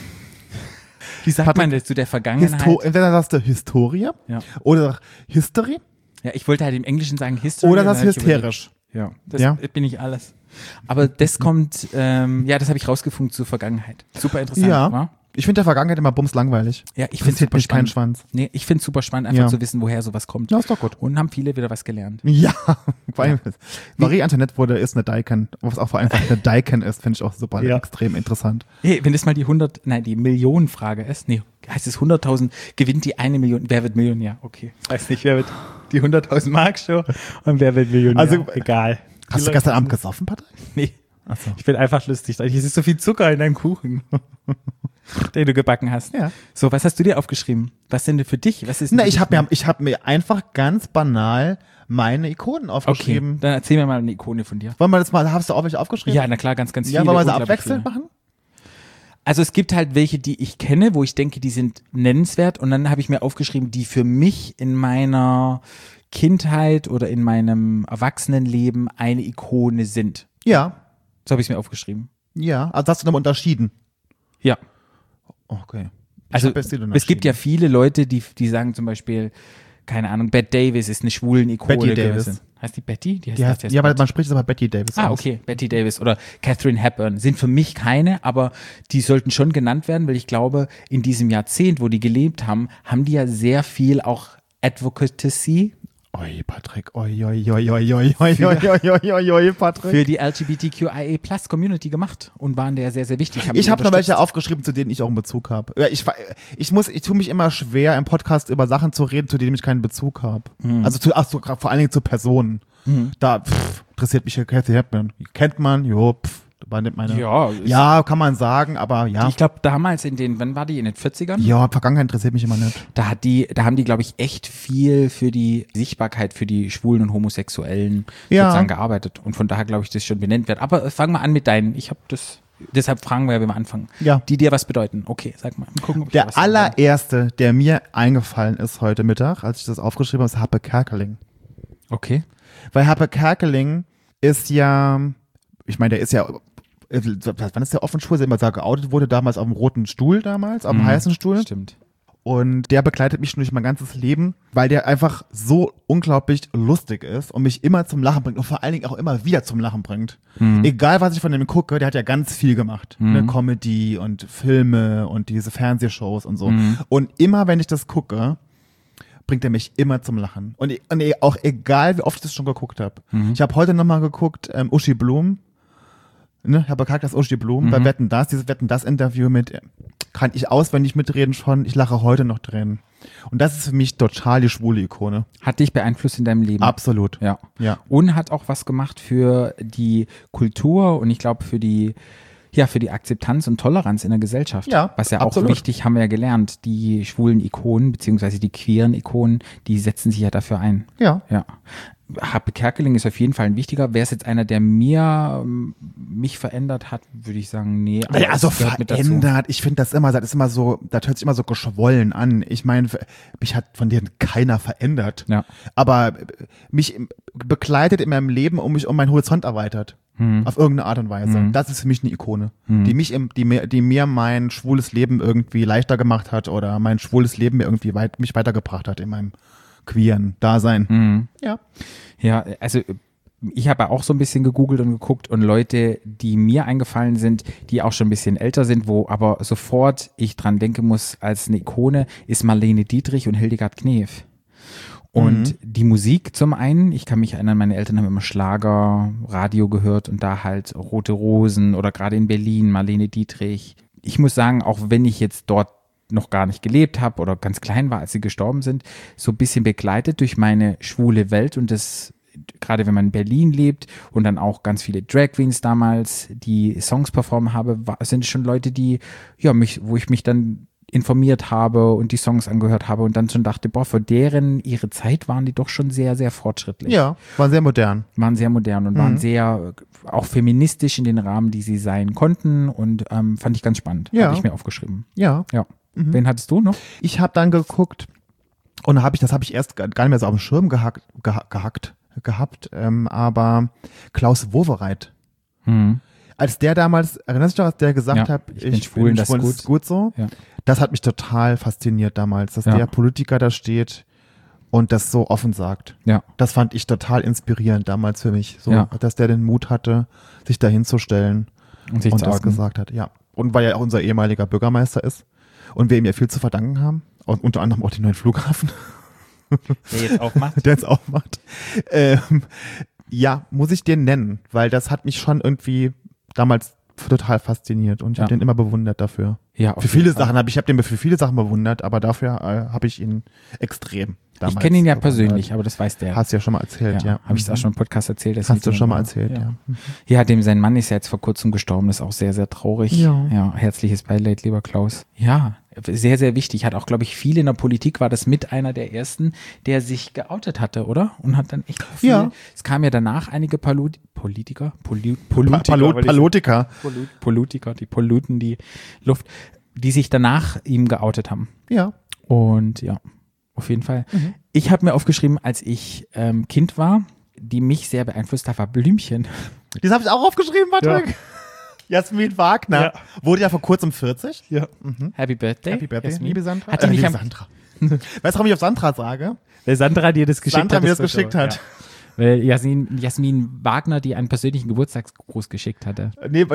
Wie sagt man das? Zu der Vergangenheit? Entweder sagst du Historie oder History Ja, ich wollte halt im Englischen sagen History. oder das hysterisch. Ja, das bin ich alles. Aber das kommt, das habe ich rausgefunden zur Vergangenheit. Super interessant, Ja. wa? Ich finde der Vergangenheit immer bumslangweilig. Ja, ich finde es super mich keinen spannend. Schwanz. Nee, ich finde es super spannend, einfach zu wissen, woher sowas kommt. Ja, ist doch gut. Und haben viele wieder was gelernt. Ja, vor allem Marie Antoinette ist eine Deiken, was auch vor allem eine Deiken ist, finde ich auch super extrem interessant. Hey, wenn das mal die Millionenfrage ist, heißt es 100.000, gewinnt die 1 Million, wer wird Millionär? Okay, weiß nicht, wer wird die 100.000 Mark Show und wer wird Millionär? Also, egal. Hast du gestern Abend gesoffen, Patrick? Nee. Ach so. Ich bin einfach lustig. Es ist so viel Zucker in deinem Kuchen, den du gebacken hast. Ja. So, was hast du dir aufgeschrieben? Was sind denn für dich? Was ist denn Ich hab mir einfach ganz banal meine Ikonen aufgeschrieben. Okay, dann erzähl mir mal eine Ikone von dir. Wollen wir das mal, hast du auch welche aufgeschrieben? Ja, na klar, ganz viele. Ja, wollen wir sie unglaublich abwechselnd viele. machen? Also es gibt halt welche, die ich kenne, wo ich denke, die sind nennenswert und dann habe ich mir aufgeschrieben, die für mich in meiner Kindheit oder in meinem Erwachsenenleben eine Ikone sind. Ja. So habe ich es mir aufgeschrieben. Ja, also hast du nochmal unterschieden? Ja. Okay. Also es gibt ja viele Leute, die sagen zum Beispiel, keine Ahnung, Bette Davis ist eine schwulen Ikone Betty Davis. gewesen. Heißt die Betty? Die Ja, weil man spricht es aber Betty Davis aus. okay, Betty Davis oder Catherine Hepburn sind für mich keine, aber die sollten schon genannt werden, weil ich glaube, in diesem Jahrzehnt, wo die gelebt haben, haben die ja sehr viel auch Advocacy Oi, Patrick. Oi, Patrick. für die LGBTQIA+-Community gemacht und waren der sehr, sehr wichtig. Ich habe noch welche aufgeschrieben, zu denen ich auch einen Bezug habe. Ja, ich tue mich immer schwer, im Podcast über Sachen zu reden, zu denen ich keinen Bezug habe. Also vor allen Dingen zu Personen. Da interessiert mich hier Cathy Hepburn. Kennt man, war nicht meine. Ja, kann man sagen, aber ja. Ich glaube, damals wann war die, in den 40ern? Ja, Vergangenheit interessiert mich immer nicht. Da haben die, glaube ich, echt viel für die Sichtbarkeit für die Schwulen und Homosexuellen sozusagen gearbeitet. Und von daher, glaube ich, das schon benannt wird. Aber fangen wir an mit deinen. Deshalb fragen wir, wenn wir anfangen. Ja. Die dir was bedeuten. Okay, sag mal. Gucken, ob ich Der was allererste, der mir eingefallen ist heute Mittag, als ich das aufgeschrieben habe, ist Happe Kerkeling. Okay. Weil Happe Kerkeling ist ja, ich meine, der ist ja, wann ist der offen schwul, immer da geoutet wurde, damals auf dem roten Stuhl damals, auf dem heißen Stuhl. Stimmt. Und der begleitet mich schon durch mein ganzes Leben, weil der einfach so unglaublich lustig ist und mich immer zum Lachen bringt und vor allen Dingen auch immer wieder zum Lachen bringt. Egal, was ich von dem gucke, der hat ja ganz viel gemacht. Ne, Comedy und Filme und diese Fernsehshows und so. Und immer, wenn ich das gucke, bringt er mich immer zum Lachen. Und auch egal, wie oft ich das schon geguckt habe. Ich habe heute nochmal geguckt, Uschi Blum. Ne, Herr Bekackt, das Uschi Blum, bei Wetten, dieses Wetten, das Interview kann ich auswendig mitreden schon, ich lache heute noch Tränen. Und das ist für mich total die schwule Ikone. Hat dich beeinflusst in deinem Leben? Absolut. Ja. Ja. Und hat auch was gemacht für die Kultur und ich glaube für die Akzeptanz und Toleranz in der Gesellschaft. Ja, was ja absolut. auch wichtig, haben wir ja gelernt. Die schwulen Ikonen, beziehungsweise die queeren Ikonen, die setzen sich ja dafür ein. Ja. Happe Kerkeling ist auf jeden Fall ein wichtiger. Wäre es jetzt einer, der mich verändert hat, würde ich sagen, nee. Ja, also das gehört mit dazu. verändert, ich finde das immer so, das hört sich immer so geschwollen an. Ich meine, mich hat von denen keiner verändert. Ja. Aber mich begleitet in meinem Leben und mich um meinen Horizont erweitert. Auf irgendeine Art und Weise. Das ist für mich eine Ikone, die mir mein schwules Leben irgendwie leichter gemacht hat oder mein schwules Leben irgendwie mich weitergebracht hat in meinem queeren Dasein. Ja. Ja, also ich habe auch so ein bisschen gegoogelt und geguckt und Leute, die mir eingefallen sind, die auch schon ein bisschen älter sind, wo aber sofort ich dran denken muss als eine Ikone, ist Marlene Dietrich und Hildegard Knef. Und die Musik zum einen, ich kann mich erinnern, meine Eltern haben immer Schlager, Radio gehört und da halt Rote Rosen oder gerade in Berlin Marlene Dietrich. Ich muss sagen, auch wenn ich jetzt dort noch gar nicht gelebt habe oder ganz klein war, als sie gestorben sind, so ein bisschen begleitet durch meine schwule Welt und das, gerade wenn man in Berlin lebt und dann auch ganz viele Drag Queens damals, die Songs performen habe, sind schon Leute, die, ja, wo ich mich dann informiert habe und die Songs angehört habe und dann schon dachte, boah, für ihre Zeit waren die doch schon sehr, sehr fortschrittlich. Ja, waren sehr modern. Waren sehr modern und waren sehr auch feministisch in den Rahmen, die sie sein konnten und fand ich ganz spannend. Ja. Habe ich mir aufgeschrieben. Ja. Ja. Wen hattest du noch? Ich habe dann geguckt und das habe ich erst gar nicht mehr so auf dem Schirm gehabt, aber Klaus Wowereit. Als der damals, erinnerst du dich, als der gesagt Ja, hat, ich bin schwul, das ist gut so? Ja. Das hat mich total fasziniert damals, dass der Politiker da steht und das so offen sagt. Ja. Das fand ich total inspirierend damals für mich, so, Ja. dass der den Mut hatte, sich da hinzustellen Und sich und zu das outen. gesagt hat, ja. Und weil er auch unser ehemaliger Bürgermeister ist und wir ihm ja viel zu verdanken haben, und unter anderem auch den neuen Flughafen, Der jetzt aufmacht. der jetzt aufmacht. Ja, muss ich den nennen, weil das hat mich schon irgendwie damals total fasziniert und ich habe den immer bewundert dafür. Ja, auf Für jeden viele Fall. Sachen ich habe den für viele Sachen bewundert, aber dafür habe ich ihn extrem damals Ich kenne ihn ja bewundert. persönlich, aber das weiß der. Hast du ja schon mal erzählt, ja. Habe ich es auch schon im Podcast erzählt? dass Hast ich du den- schon mal erzählt, ja. Ja, sein Mann ist ja jetzt vor kurzem gestorben, das ist auch sehr, sehr traurig. Ja. Herzliches Beileid, lieber Klaus. Ja, sehr, sehr wichtig. Hat auch, glaube ich, viele in der Politik, war das mit einer der ersten, der sich geoutet hatte, oder? Und hat dann echt viel, Ja. es kam ja danach einige Politiker, Palotika. Politiker, die polluten die Luft, die sich danach ihm geoutet haben. Ja. Und ja, auf jeden Fall. Ich habe mir aufgeschrieben, als ich Kind war, die mich sehr beeinflusst hat, war Blümchen. Das habe ich auch aufgeschrieben, Patrick. Jasmin Wagner. Ja. Wurde ja vor kurzem 40. Ja. Happy Birthday. Happy Birthday, Jasmin. liebe Sandra. Hat die nicht liebe am, Sandra. Weißt du, warum ich auf Sandra sage? weil Sandra dir das geschickt Sandra hat? mir das Foto. geschickt hat. Ja. Weil Jasmin Wagner die einen persönlichen Geburtstagsgruß geschickt hatte. Nee,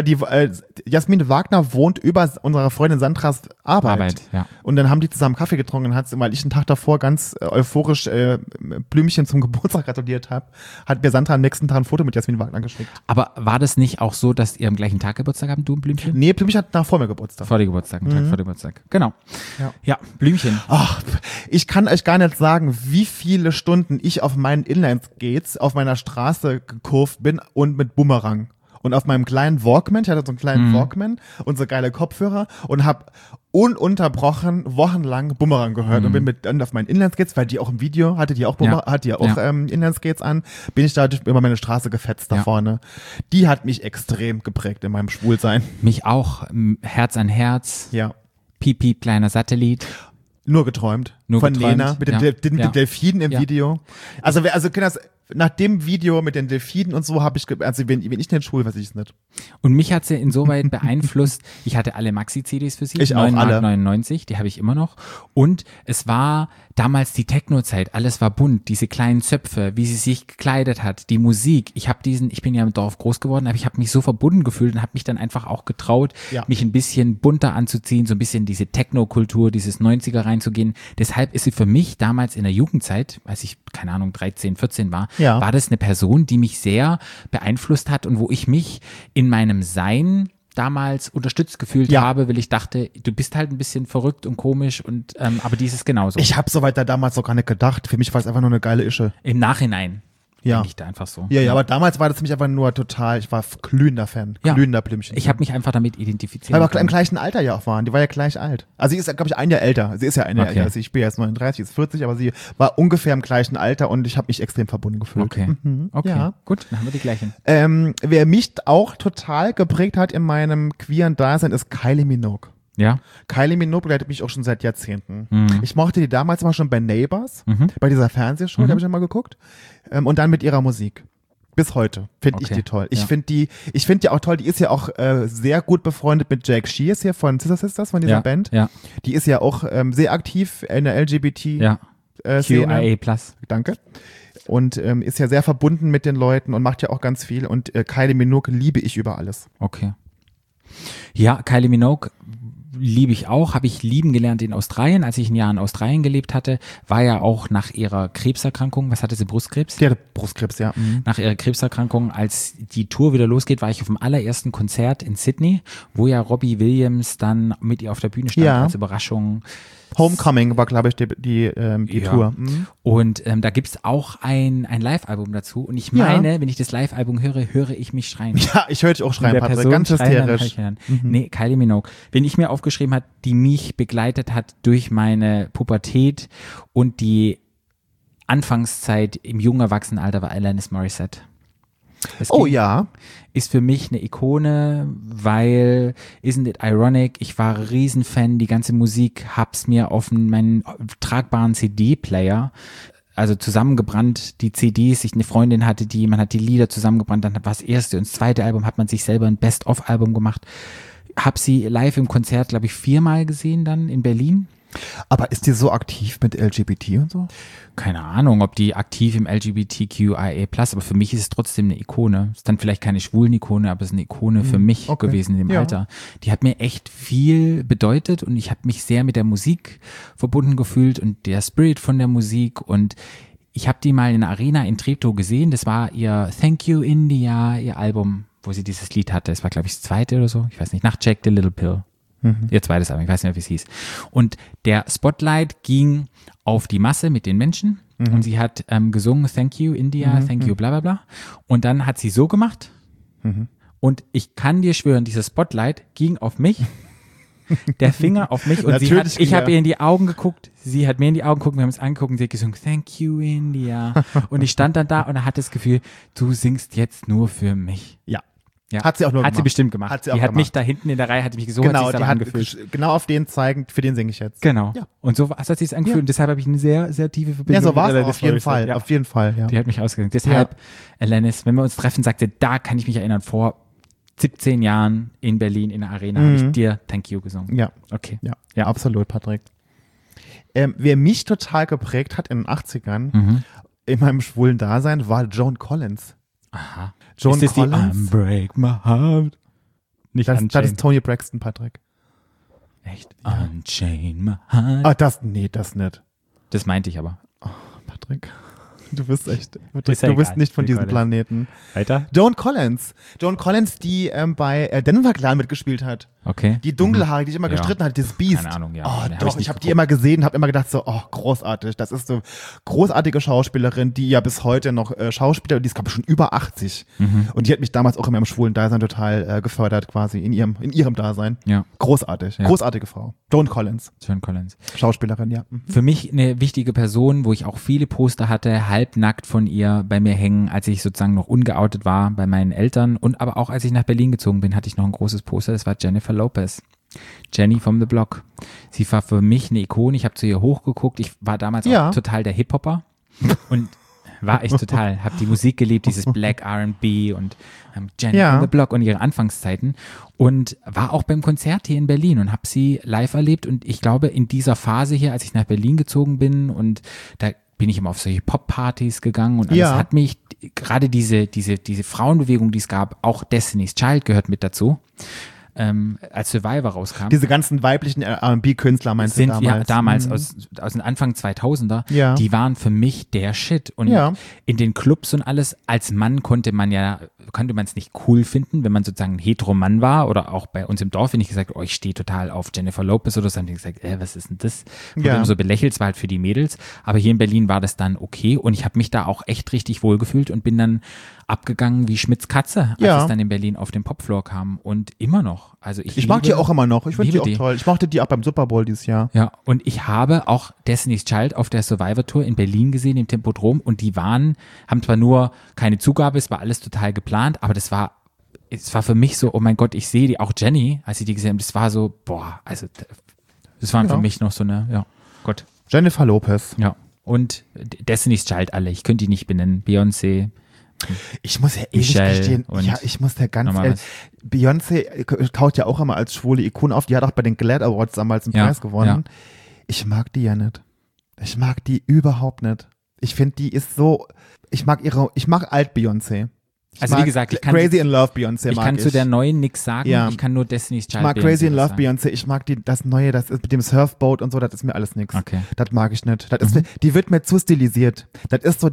Jasmin Wagner wohnt über unserer Freundin Sandras Arbeit. Ja. Und dann haben die zusammen Kaffee getrunken und hat, weil ich einen Tag davor ganz euphorisch Blümchen zum Geburtstag gratuliert habe, hat mir Sandra am nächsten Tag ein Foto mit Jasmin Wagner geschickt. Aber war das nicht auch so, dass ihr am gleichen Tag Geburtstag habt, du und Blümchen? Nee, Blümchen hat nach vor mir Geburtstag. Vor der Geburtstag, einen Tag vor der Geburtstag. Genau. Ja. Ja, Blümchen. Ach, ich kann euch gar nicht sagen, wie viele Stunden ich auf meinen Inlineskates auf meiner Straße gekurvt bin und mit Bumerang. Und auf meinem kleinen Walkman, ich hatte so einen kleinen Walkman und so geile Kopfhörer und habe ununterbrochen wochenlang Bumerang gehört und bin dann auf meinen Inlineskates, weil die auch im Video hatte die auch Inlineskates an, bin ich da über meine Straße gefetzt da Ja. vorne. Die hat mich extrem geprägt in meinem Schwulsein. Mich auch. Herz an Herz. Ja. Piep, piep, kleiner Satellit. Nur geträumt. Nur Von geträumt, Lena mit den, ja. mit den Ja. Delfinen im Ja. Video. Also Kinders, nach dem Video mit den Delfinen und so habe ich, also wenn ich nicht schwul, weiß ich es nicht. Und mich hat sie insoweit beeinflusst, ich hatte alle Maxi-CDs für sie, Ich auch, 9,99 alle. 99, die habe ich immer noch. Und es war damals die Techno-Zeit, alles war bunt, diese kleinen Zöpfe, wie sie sich gekleidet hat, die Musik. Ich bin ja im Dorf groß geworden, aber ich habe mich so verbunden gefühlt und habe mich dann einfach auch getraut, Ja. mich ein bisschen bunter anzuziehen, so ein bisschen diese Techno-Kultur, dieses 90er reinzugehen. Deshalb ist sie für mich damals in der Jugendzeit, als ich, keine Ahnung, 13, 14 war, Ja. war das eine Person, die mich sehr beeinflusst hat und wo ich mich in meinem Sein damals unterstützt gefühlt Ja. habe, weil ich dachte, du bist halt ein bisschen verrückt und komisch und aber dies ist genauso. Ich habe soweit da damals noch gar nicht gedacht. Für mich war es einfach nur eine geile Ische. Im Nachhinein Ja. denke ich da einfach so. Ja, aber damals war das für mich einfach nur total, ich war glühender Fan, Ja. glühender Blümchen. Ich habe mich einfach damit identifiziert. weil wir auch im gleichen Alter ja auch waren. Die war ja gleich alt. Also sie ist, glaube ich, ein Jahr älter. Sie ist ja ein Jahr Okay. älter. Also ich bin jetzt 39, sie ist 40, aber sie war ungefähr im gleichen Alter und ich habe mich extrem verbunden gefühlt. Okay, okay, Ja. gut, dann haben wir die gleichen. Wer mich auch total geprägt hat in meinem queeren Dasein ist Kylie Minogue. Ja, Kylie Minogue begleitet mich auch schon seit Jahrzehnten. Mhm. Ich mochte die damals immer schon bei Neighbours, bei dieser Fernsehshow, die habe ich immer geguckt. Und dann mit ihrer Musik. Bis heute finde ich Okay, die toll. Ich ja. finde die auch toll. Die ist ja auch sehr gut befreundet mit Jake Shears hier von Sister Sisters, von dieser ja, Band. ja, Die ist ja auch sehr aktiv in der LGBT ja. Szene. QIA+. Danke. Und ist ja sehr verbunden mit den Leuten und macht ja auch ganz viel. Und Kylie Minogue liebe ich über alles. Okay. Ja, Kylie Minogue liebe ich auch, habe ich lieben gelernt in Australien. Als ich ein Jahr in Australien gelebt hatte, war ja auch nach ihrer Krebserkrankung, was hatte sie, Brustkrebs? Die hatte Brustkrebs, ja. Mhm. Nach ihrer Krebserkrankung, als die Tour wieder losgeht, war ich auf dem allerersten Konzert in Sydney, wo ja Robbie Williams dann mit ihr auf der Bühne stand als Überraschung. Homecoming war, glaube ich, die Tour. Mhm. Und da gibt's auch ein Live-Album dazu. Und ich meine, wenn ich das Live-Album höre ich mich schreien. Ja, ich höre dich auch schreien, Der Patrick, Person ganz schreien, hysterisch. Nee, Kylie Minogue. Wenn ich mir aufgeschrieben habe, die mich begleitet hat durch meine Pubertät und die Anfangszeit im jungen Erwachsenenalter, war Alanis Morissette. Ist für mich eine Ikone, weil Isn't It Ironic, ich war Riesenfan, die ganze Musik, hab's mir auf meinen tragbaren CD-Player, also zusammengebrannt, die CDs, ich eine Freundin hatte man hat die Lieder zusammengebrannt, dann war das erste und das zweite Album, hat man sich selber ein Best-of-Album gemacht. Hab sie live im Konzert, glaube ich, 4-mal gesehen dann in Berlin. Aber ist die so aktiv mit LGBT und so? Keine Ahnung, ob die aktiv im LGBTQIA+, aber für mich ist es trotzdem eine Ikone. Ist dann vielleicht keine Schwulen-Ikone, aber es ist eine Ikone für mich gewesen in dem Alter. Die hat mir echt viel bedeutet und ich habe mich sehr mit der Musik verbunden gefühlt und der Spirit von der Musik und ich habe die mal in der Arena in Treptow gesehen. Das war ihr Thank You India, ihr Album, wo sie dieses Lied hatte. Es war, glaube ich, das zweite oder so. Ich weiß nicht. Nach Jack the Little Pill. Ihr zweites Album. Ich weiß nicht mehr, wie es hieß. Und der Spotlight ging auf die Masse mit den Menschen. Und sie hat gesungen Thank You India, Thank You bla bla bla. Und dann hat sie so gemacht. Und ich kann dir schwören, dieser Spotlight ging auf mich. Der Finger auf mich und ich habe ihr in die Augen geguckt, sie hat mir in die Augen geguckt, wir haben uns angeguckt und sie hat gesungen, Thank you India. Und ich stand dann da und hatte das Gefühl, du singst jetzt nur für mich. Ja. Hat sie auch nur gemacht. Hat sie bestimmt gemacht. Die hat mich da hinten in der Reihe, hat mich so genau, hat sie angefühlt. Genau auf den zeigen, für den singe ich jetzt. Genau. Ja. Und so hat sie es angefühlt und deshalb habe ich eine sehr, sehr tiefe Verbindung. Ja, so war es mit auf jeden Fall. Ja. Auf jeden Fall, ja. Die hat mich ausgegangen. Deshalb, Alanis, wenn wir uns treffen, sagte, da kann ich mich erinnern, vor 17 Jahren in Berlin in der Arena habe ich dir Thank You gesungen. Ja. Okay. Ja, absolut, Patrick. Wer mich total geprägt hat in den 80ern, in meinem schwulen Dasein, war Joan Collins. Aha. Joan ist das Collins? Die Unbreak My Heart? Nicht Das Unchain. ist Tony Braxton, Patrick. Echt? Unchain My Heart? Ah, das nicht. Das meinte ich aber. Patrick, du bist echt, ja du egal. bist nicht von diesem Collins. Planeten. Weiter? Joan Collins, die bei Denver Clan mitgespielt hat. Okay. Die dunkelhaarige, die ich immer gestritten hat, das Biest. Keine Ahnung, ja. Oh, Nee, doch, ich habe die immer gesehen, habe immer gedacht so, oh, großartig. Das ist so großartige Schauspielerin, die ja bis heute noch Schauspielerin, die ist glaube ich schon über 80. Und die hat mich damals auch in meinem schwulen Dasein total gefördert quasi, in ihrem Dasein. Ja. Großartig, großartige Frau. Joan Collins, Schauspielerin, ja. Für mich eine wichtige Person, wo ich auch viele Poster hatte, halbnackt von ihr bei mir hängen, als ich sozusagen noch ungeoutet war bei meinen Eltern und aber auch als ich nach Berlin gezogen bin, hatte ich noch ein großes Poster, das war Jennifer Lopez. Jenny from the Block. Sie war für mich eine Ikone, ich habe zu ihr hochgeguckt, ich war damals auch total der Hip-Hopper und war ich total, habe die Musik geliebt, dieses Black R&B und Jenny from the Block und ihre Anfangszeiten und war auch beim Konzert hier in Berlin und habe sie live erlebt und ich glaube in dieser Phase hier, als ich nach Berlin gezogen bin und da bin ich immer auf solche Pop-Partys gegangen und alles hat mich, gerade diese Frauenbewegung, die es gab, auch Destiny's Child gehört mit dazu, als Survivor rauskam. Diese ganzen weiblichen R&B-Künstler meinst du damals? Ja, damals aus den Anfang 2000er, die waren für mich der Shit. Und in den Clubs und alles, als Mann konnte man es nicht cool finden, wenn man sozusagen ein Hetero-Mann war oder auch bei uns im Dorf, wenn ich gesagt, ich stehe total auf Jennifer Lopez oder so, haben die gesagt, was ist denn das? Wurde immer so belächelt, es war halt für die Mädels. Aber hier in Berlin war das dann okay und ich habe mich da auch echt richtig wohl gefühlt und bin dann abgegangen wie Schmitz Katze, als es dann in Berlin auf den Popfloor kam und immer noch. Also ich mag die auch immer noch. Ich finde die auch toll. Ich mochte die auch beim Super Bowl dieses Jahr. Ja, und ich habe auch Destiny's Child auf der Survivor Tour in Berlin gesehen, im Tempodrom und die haben zwar nur keine Zugabe, es war alles total geplant, aber es war für mich so, oh mein Gott, ich sehe die, auch Jenny, als ich die gesehen habe, das war so, das waren für mich noch so eine, Gott. Jennifer Lopez. Ja, und Destiny's Child alle, ich könnte die nicht benennen, Beyoncé. Ich muss ja ehrlich gestehen, ich muss ja ganz ehrlich, Beyoncé taucht ja auch immer als schwule Ikone auf, die hat auch bei den GLAAD Awards damals einen Preis gewonnen. Ja. Ich mag die ja nicht. Ich mag die überhaupt nicht. Ich finde, die ist so, ich mag Alt-Beyoncé. Also wie gesagt, ich kann Crazy in Love Beyoncé ich mag kann ich. zu der neuen nichts sagen. Ja. Ich kann nur Destiny's Child Ich mag Beyoncé Crazy in was Love sagen. Beyoncé, ich mag das Neue, das ist mit dem Surfboat und so, das ist mir alles nix. Okay. Das mag ich nicht. Das ist, die wird mir zu stilisiert. Das ist so,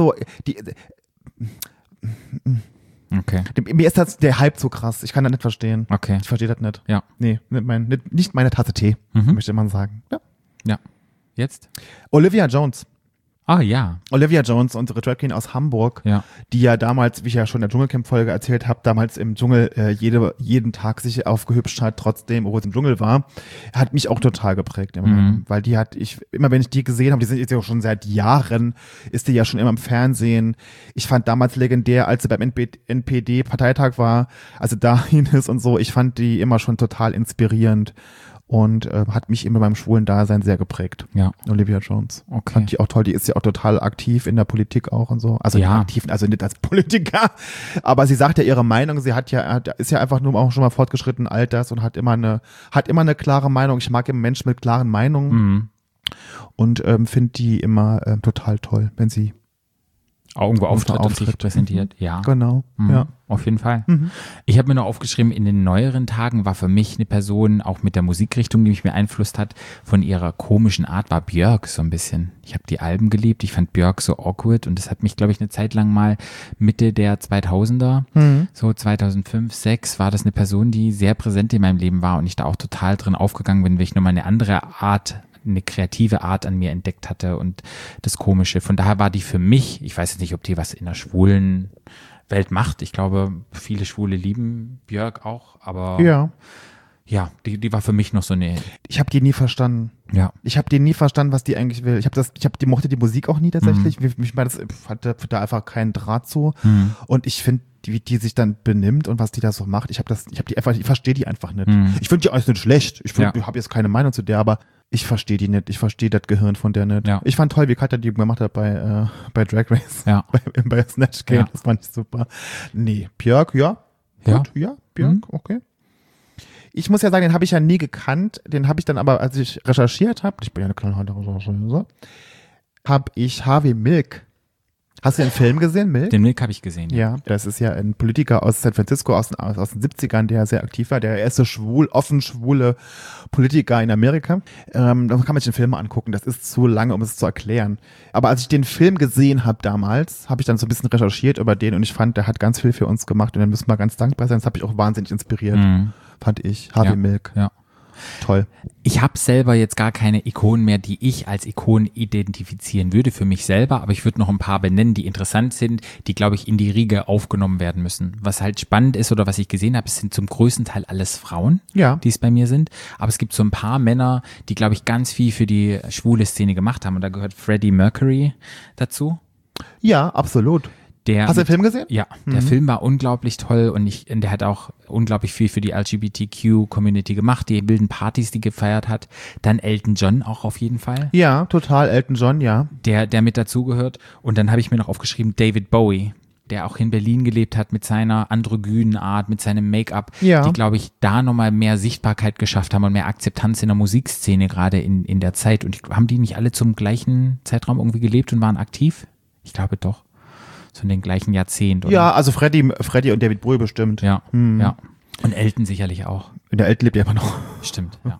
Okay. mir ist der Hype zu krass. Ich kann das nicht verstehen. Okay. Ich verstehe das nicht. Ja. Nee, nicht meine Tasse Tee, möchte man sagen. Ja. Ja. Jetzt? Olivia Jones. Ah, ja. Olivia Jones, unsere Drag Queen aus Hamburg, Ja. die ja damals, wie ich ja schon in der Dschungelcamp-Folge erzählt habe, damals im Dschungel jeden Tag sich aufgehübscht hat, trotzdem, obwohl es im Dschungel war, hat mich auch total geprägt. Weil die immer wenn ich die gesehen habe, die sind jetzt ja auch schon seit Jahren, ist die ja schon immer im Fernsehen. Ich fand damals legendär, als sie beim NPD-Parteitag war, also dahin ist und so, ich fand die immer schon total inspirierend. Und hat mich immer beim schwulen Dasein sehr geprägt. Ja. Olivia Jones. Okay. Fand die auch toll. Die ist ja auch total aktiv in der Politik auch und so. Also Ja. aktiv, also nicht als Politiker. Aber sie sagt ja ihre Meinung. Sie ist ja einfach nur auch schon mal fortgeschrittenen Alters und hat immer eine klare Meinung. Ich mag eben Menschen mit klaren Meinungen und finde die immer total toll, wenn sie Irgendwo auftritt und sich auftritt. präsentiert. Ja. genau. Ja. Auf jeden Fall. Ich habe mir noch aufgeschrieben, in den neueren Tagen war für mich eine Person, auch mit der Musikrichtung, die mich beeinflusst hat, von ihrer komischen Art, war Björk so ein bisschen. Ich habe die Alben geliebt, ich fand Björk so awkward und das hat mich, glaube ich, eine Zeit lang mal Mitte der 2000er, so 2005, 2006, war das eine Person, die sehr präsent in meinem Leben war und ich da auch total drin aufgegangen bin, weil ich nochmal eine andere Art, eine kreative Art an mir entdeckt hatte und das Komische. Von daher war die für mich, ich weiß jetzt nicht, ob die was in der schwulen Welt macht. Ich glaube, viele Schwule lieben Björk auch, aber ja, die war für mich noch so eine, Ich habe die nie verstanden. ja. Ich habe die nie verstanden, was die eigentlich will. Die mochte die Musik auch nie tatsächlich. Ich hatte da einfach keinen Draht zu. Und ich finde, wie die sich dann benimmt und was die da so macht, ich verstehe die einfach nicht. Ich finde die alles nicht schlecht. Ich habe jetzt keine Meinung zu der, aber ich verstehe die nicht. Ich verstehe das Gehirn von der nicht. Ja. Ich fand toll, wie Katja die gemacht hat bei Drag Race. Ja. bei Snatch Game. Ja. Das fand ich super. Nee, Björk, ja. Ja. Gut, ja, Björk, okay. Ich muss ja sagen, den habe ich ja nie gekannt. Den habe ich dann aber, als ich recherchiert habe, ich bin ja eine kleine so, habe ich Harvey Milk. Hast du den Film gesehen, Milk? Den Milk habe ich gesehen. Ja, das ist ja ein Politiker aus San Francisco aus den 70ern, der sehr aktiv war, der erste offen schwule Politiker in Amerika. Da kann man sich den Film mal angucken, das ist zu lange, um es zu erklären. Aber als ich den Film gesehen habe damals, habe ich dann so ein bisschen recherchiert über den und ich fand, der hat ganz viel für uns gemacht und dann müssen wir ganz dankbar sein. Das hat mich auch wahnsinnig inspiriert, fand ich. Harvey Milk. Ja. Toll. Ich habe selber jetzt gar keine Ikonen mehr, die ich als Ikonen identifizieren würde für mich selber, aber ich würde noch ein paar benennen, die interessant sind, die, glaube ich, in die Riege aufgenommen werden müssen. Was halt spannend ist oder was ich gesehen habe, es sind zum größten Teil alles Frauen, Ja. die es bei mir sind, aber es gibt so ein paar Männer, die, glaube ich, ganz viel für die schwule Szene gemacht haben und da gehört Freddie Mercury dazu. Ja, absolut. Hast du den Film gesehen? Ja, der Film war unglaublich toll und der hat auch unglaublich viel für die LGBTQ-Community gemacht, die wilden Partys, die gefeiert hat. Dann Elton John auch auf jeden Fall, Ja, total. Elton John, ja. der mit dazugehört. Und dann habe ich mir noch aufgeschrieben David Bowie, der auch in Berlin gelebt hat mit seiner androgynen Art, mit seinem Make-up, Ja. die, glaube ich, da nochmal mehr Sichtbarkeit geschafft haben und mehr Akzeptanz in der Musikszene gerade in der Zeit. Und haben die nicht alle zum gleichen Zeitraum irgendwie gelebt und waren aktiv? Ich glaube doch. So in den gleichen Jahrzehnt, oder? Ja, also Freddie und David Bowie bestimmt. Ja, ja. Und Elton sicherlich auch. Der Elton lebt ja immer noch. Stimmt, ja.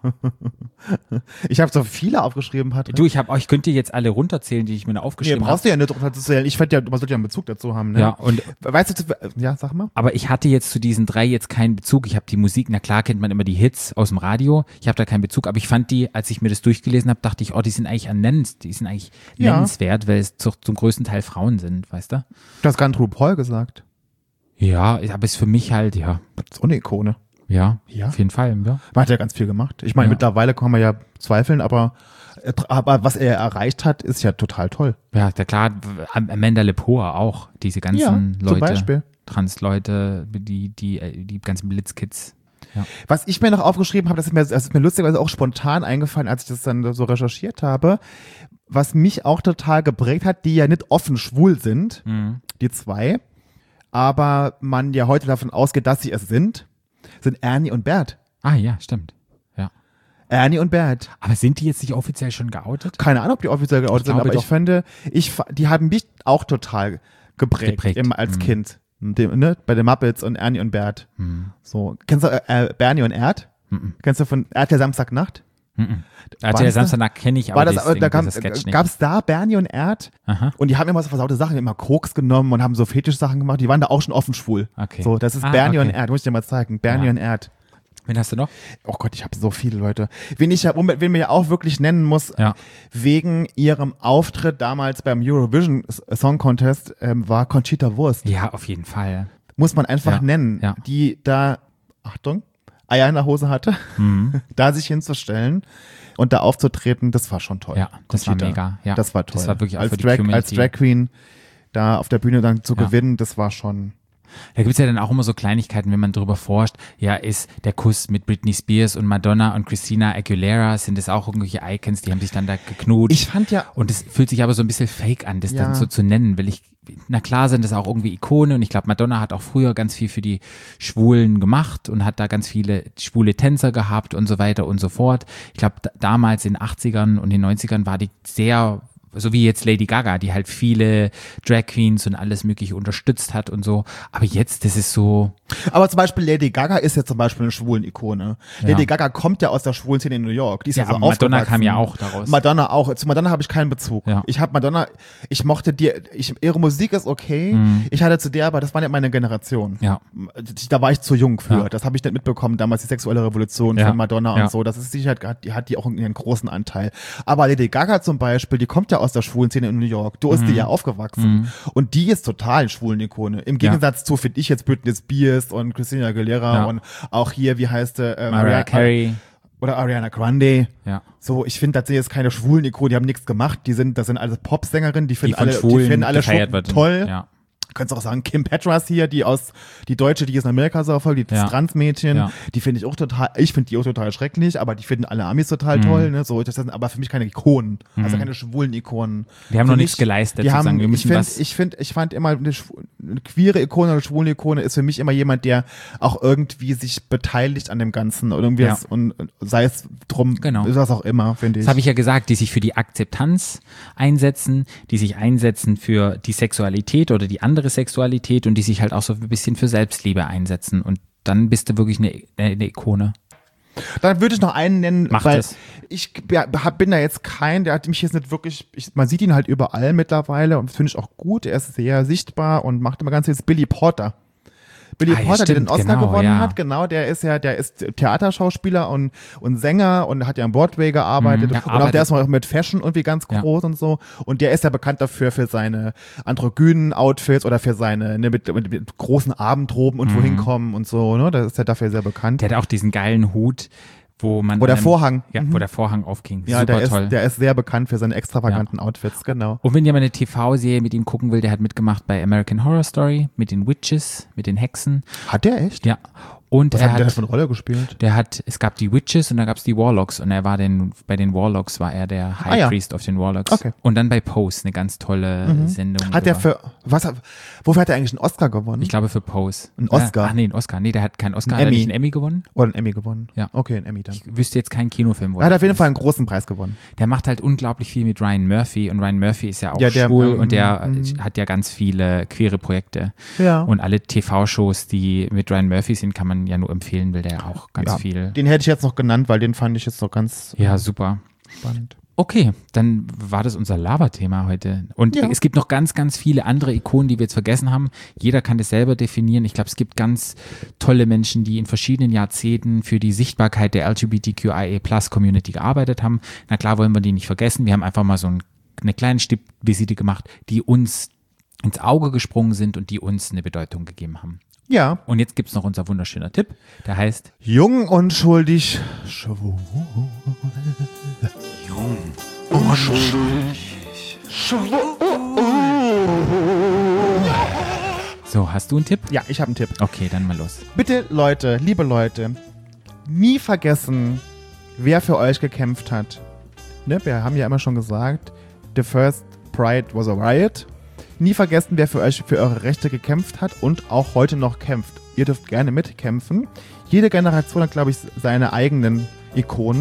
Ich habe so viele aufgeschrieben, Patrick. Du, ich könnte dir jetzt alle runterzählen, die ich mir da Nee, aufgeschrieben brauchst habe. du ja nicht drunter zu zählen. Ich fand ja, man sollte ja einen Bezug dazu haben. Ne? Ja, und Weißt du, ja, sag mal. aber ich hatte jetzt zu diesen drei jetzt keinen Bezug. Ich habe die Musik, na klar kennt man immer die Hits aus dem Radio. Ich habe da keinen Bezug, aber ich fand die, als ich mir das durchgelesen habe, dachte ich, oh, die sind eigentlich Ja. nennenswert, weil es zum größten Teil Frauen sind, weißt du? Du hast gerade RuPaul gesagt. Ja, aber es ist für mich halt, ja, Das ist auch eine Ikone. ja, Ja. auf jeden Fall, ja. Man hat ja ganz viel gemacht. Ich meine, Ja. mittlerweile kann man ja zweifeln, aber was er erreicht hat, ist ja total toll. Ja, klar, Amanda Lepore auch, diese ganzen Ja, zum Leute, Beispiel. Trans-Leute, die ganzen Blitzkids. Ja. Was ich mir noch aufgeschrieben habe, das ist mir lustigerweise auch spontan eingefallen, als ich das dann so recherchiert habe, was mich auch total geprägt hat, die ja nicht offen schwul sind, die zwei, aber man ja heute davon ausgeht, dass sie es sind Ernie und Bert. Ah ja, stimmt. Ja. Ernie und Bert. Aber sind die jetzt nicht offiziell schon geoutet? Keine Ahnung, ob die offiziell geoutet sind, glaube aber ich finde, die haben mich auch total geprägt. Immer als Kind. Bei den Muppets und Ernie und Bert. So, kennst du Bernie und Erd? Kennst du von RTL Samstagnacht? RTL Samstagnacht kenne ich, aber gab es da Bernie und Erd? Aha. Und die haben immer so versaute Sachen, immer Koks genommen und haben so Fetischsachen gemacht. Die waren da auch schon offen schwul. Okay. So, das ist Bernie und Erd, muss ich dir mal zeigen. Bernie und Erd. Wen hast du noch? Oh Gott, ich habe so viele Leute. Wen man ja auch wirklich nennen muss, wegen ihrem Auftritt damals beim Eurovision Song Contest, war Conchita Wurst. Ja, auf jeden Fall. Muss man einfach nennen. Ja. Die da, Achtung, Eier in der Hose hatte, da sich hinzustellen und da aufzutreten, das war schon toll. Ja, das Conchita. war mega. Ja. Das war toll. Das war wirklich auch als für die Drag, Community. als Drag Queen da auf der Bühne dann zu gewinnen, das war schon... Da gibt's ja dann auch immer so Kleinigkeiten, wenn man drüber forscht. Ja, ist der Kuss mit Britney Spears und Madonna und Christina Aguilera, sind das auch irgendwelche Icons, die haben sich dann da geknutscht. Ich fand ja... Und es fühlt sich aber so ein bisschen fake an, das dann so zu nennen, na klar sind das auch irgendwie Ikone und ich glaube, Madonna hat auch früher ganz viel für die Schwulen gemacht und hat da ganz viele schwule Tänzer gehabt und so weiter und so fort. Ich glaube, damals in den 80ern und den 90ern war die sehr, so wie jetzt Lady Gaga, die halt viele Drag Queens und alles mögliche unterstützt hat und so. Aber jetzt, das ist so... Aber zum Beispiel Lady Gaga ist ja zum Beispiel eine Schwulen-Ikone. Ja. Lady Gaga kommt ja aus der schwulen Szene in New York. Die ist ja so aber Madonna aufgewachsen. kam ja auch daraus. Madonna auch. Zu Madonna habe ich keinen Bezug. Ja. Ich habe Madonna, ich mochte ihre Musik ist okay. Ich hatte zu der, aber das war nicht meine Generation. Ja. Da war ich zu jung für. Ja. Das habe ich nicht mitbekommen, damals die sexuelle Revolution von Madonna und so. Das ist sicher, die hat die auch einen großen Anteil. Aber Lady Gaga zum Beispiel, die kommt ja aus der schwulen Szene in New York. Du bist die ja aufgewachsen. Und die ist total eine Schwulen-Ikone. Im Gegensatz zu, finde ich jetzt Britney Spears und Christina Aguilera und auch hier, wie heißt Mariah Carey. Oder Ariana Grande. Ja. So, ich finde, das sind jetzt keine schwulen Ikonen, die haben nichts gemacht. Das sind alles Popsängerinnen, die finden alle Schwulen toll. Ja. Könntest auch sagen, Kim Petras hier, die Deutsche, die ist in Amerika so voll, das Transmädchen, die finde ich auch ich finde die auch total schrecklich, aber die finden alle Amis total toll, ne, so, das sind aber für mich keine Ikonen, also keine schwulen Ikonen. Die haben noch nichts geleistet, sagen, wir müssen ich fand immer, eine queere Ikone oder schwule Ikone ist für mich immer jemand, der auch irgendwie sich beteiligt an dem Ganzen oder irgendwie und sei es drum, was auch immer, finde ich. Das habe ich ja gesagt, die sich für die Akzeptanz einsetzen, die sich einsetzen für die Sexualität oder die andere Sexualität und die sich halt auch so ein bisschen für Selbstliebe einsetzen und dann bist du wirklich eine Ikone. Dann würde ich noch einen nennen, Mach weil das. ich bin da jetzt der hat mich jetzt nicht wirklich, man sieht ihn halt überall mittlerweile und das finde ich auch gut, er ist sehr sichtbar und macht immer ganz viel, Billy Porter. Billy Porter, der den Oscar gewonnen hat, genau, der ist Theaterschauspieler und Sänger und hat ja am Broadway gearbeitet und auch der ist mal mit Fashion irgendwie ganz groß und so und der ist ja bekannt dafür für seine androgynen Outfits oder für seine mit großen Abendroben und wohin kommen und so, ne, da ist er dafür sehr bekannt. Der hat auch diesen geilen Hut, wo der Vorhang. Wo der Vorhang aufging. Ja, super toll. Der ist sehr bekannt für seine extravaganten Outfits, genau. Und wenn jemand eine TV-Serie mit ihm gucken will, der hat mitgemacht bei American Horror Story mit den Witches, mit den Hexen. Hat der echt? Ja. Und was hat der für eine Rolle gespielt? Es gab die Witches und dann gab es die Warlocks und er war bei den Warlocks war er der High Priest of den Warlocks. Okay. Und dann bei Pose, eine ganz tolle Sendung. Hat der wofür hat er eigentlich einen Oscar gewonnen? Ich glaube für Pose. Ein Oscar? Einen Oscar. Nee, der hat keinen Oscar. Hat er nicht einen Emmy gewonnen? Oder einen Emmy gewonnen? Ja. Okay, einen Emmy dann. Ich wüsste jetzt keinen Kinofilm. Er hat auf jeden Fall einen großen Preis gewonnen. Der macht halt unglaublich viel mit Ryan Murphy und Ryan Murphy ist ja auch schwul und der hat ja ganz viele queere Projekte. Ja. Und alle TV-Shows, die mit Ryan Murphy sind, kann man ja nur empfehlen, weil der auch ganz viel. Den hätte ich jetzt noch genannt, weil den fand ich jetzt noch ganz super spannend. Okay, dann war das unser Laberthema heute. Und es gibt noch ganz, ganz viele andere Ikonen, die wir jetzt vergessen haben. Jeder kann das selber definieren. Ich glaube, es gibt ganz tolle Menschen, die in verschiedenen Jahrzehnten für die Sichtbarkeit der LGBTQIA+-Community gearbeitet haben. Na klar wollen wir die nicht vergessen. Wir haben einfach mal so eine kleine Stippvisite gemacht, die uns ins Auge gesprungen sind und die uns eine Bedeutung gegeben haben. Ja. Und jetzt gibt's noch unser wunderschöner Tipp, der heißt Jung, unschuldig, schwul. Jung, unschuldig, schwul. So, hast du einen Tipp? Ja, ich habe einen Tipp. Okay, dann mal los. Bitte, Leute, liebe Leute, nie vergessen, wer für euch gekämpft hat. Ne, wir haben ja immer schon gesagt, the first pride was a riot. Nie vergessen, wer für euch für eure Rechte gekämpft hat und auch heute noch kämpft. Ihr dürft gerne mitkämpfen. Jede Generation hat, glaube ich, seine eigenen Ikonen.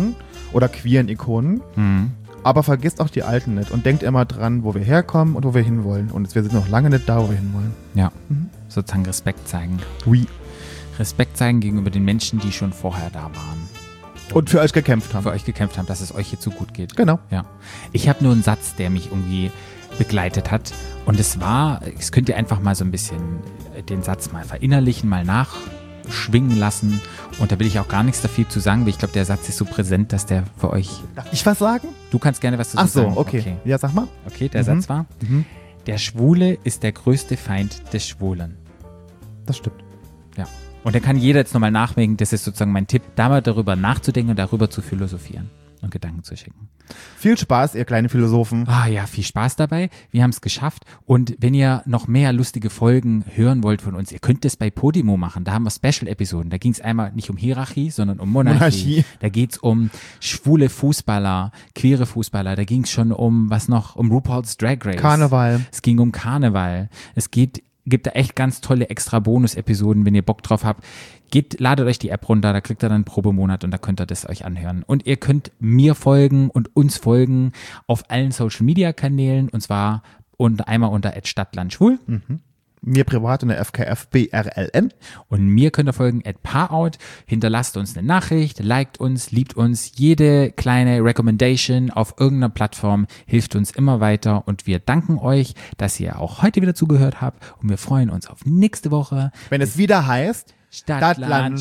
oder queeren Ikonen. Aber vergisst auch die Alten nicht und denkt immer dran, wo wir herkommen und wo wir hinwollen. Und wir sind noch lange nicht da, wo wir hinwollen. Ja, sozusagen Respekt zeigen. Oui. Respekt zeigen gegenüber den Menschen, die schon vorher da waren. Und für euch gekämpft haben. Für euch gekämpft haben, dass es euch jetzt so gut geht. Genau. Ja. Ich habe nur einen Satz, der mich irgendwie begleitet hat. Und es könnt ihr einfach mal so ein bisschen den Satz mal verinnerlichen, mal nachschwingen lassen. Und da will ich auch gar nichts dafür zu sagen, weil ich glaube, der Satz ist so präsent, dass der für euch... Darf ich was sagen? Du kannst gerne was dazu Ach so, sagen. okay. Ja, sag mal. Okay, der Satz war, der Schwule ist der größte Feind des Schwulen. Das stimmt. Ja. Und da kann jeder jetzt nochmal nachdenken, das ist sozusagen mein Tipp, da mal darüber nachzudenken und darüber zu philosophieren und Gedanken zu schicken. Viel Spaß, ihr kleinen Philosophen. Ah ja, viel Spaß dabei. Wir haben es geschafft. Und wenn ihr noch mehr lustige Folgen hören wollt von uns, ihr könnt das bei Podimo machen. Da haben wir Special-Episoden. Da ging es einmal nicht um Hierarchie, sondern um Monarchie. Da geht es um schwule Fußballer, queere Fußballer. Da ging es schon um, was noch? Um RuPaul's Drag Race. Karneval. Es ging um Karneval. Gibt da echt ganz tolle extra Bonus-Episoden, wenn ihr Bock drauf habt. Ladet euch die App runter, da kriegt ihr dann einen Probemonat und da könnt ihr das euch anhören. Und ihr könnt mir folgen und uns folgen auf allen Social-Media-Kanälen und zwar einmal unter @stadtlandschwul. Mir privat unter FKFBRLN. Und mir könnt ihr folgen @Paarout. Hinterlasst uns eine Nachricht, liked uns, liebt uns. Jede kleine Recommendation auf irgendeiner Plattform hilft uns immer weiter. Und wir danken euch, dass ihr auch heute wieder zugehört habt. Und wir freuen uns auf nächste Woche. Wenn es wieder heißt, Stadtland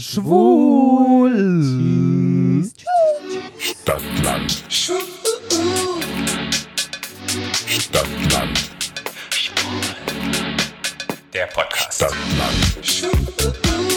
Schwul. Tschüss. Stadtland. Stadtland. Der Podcast. Stadtland.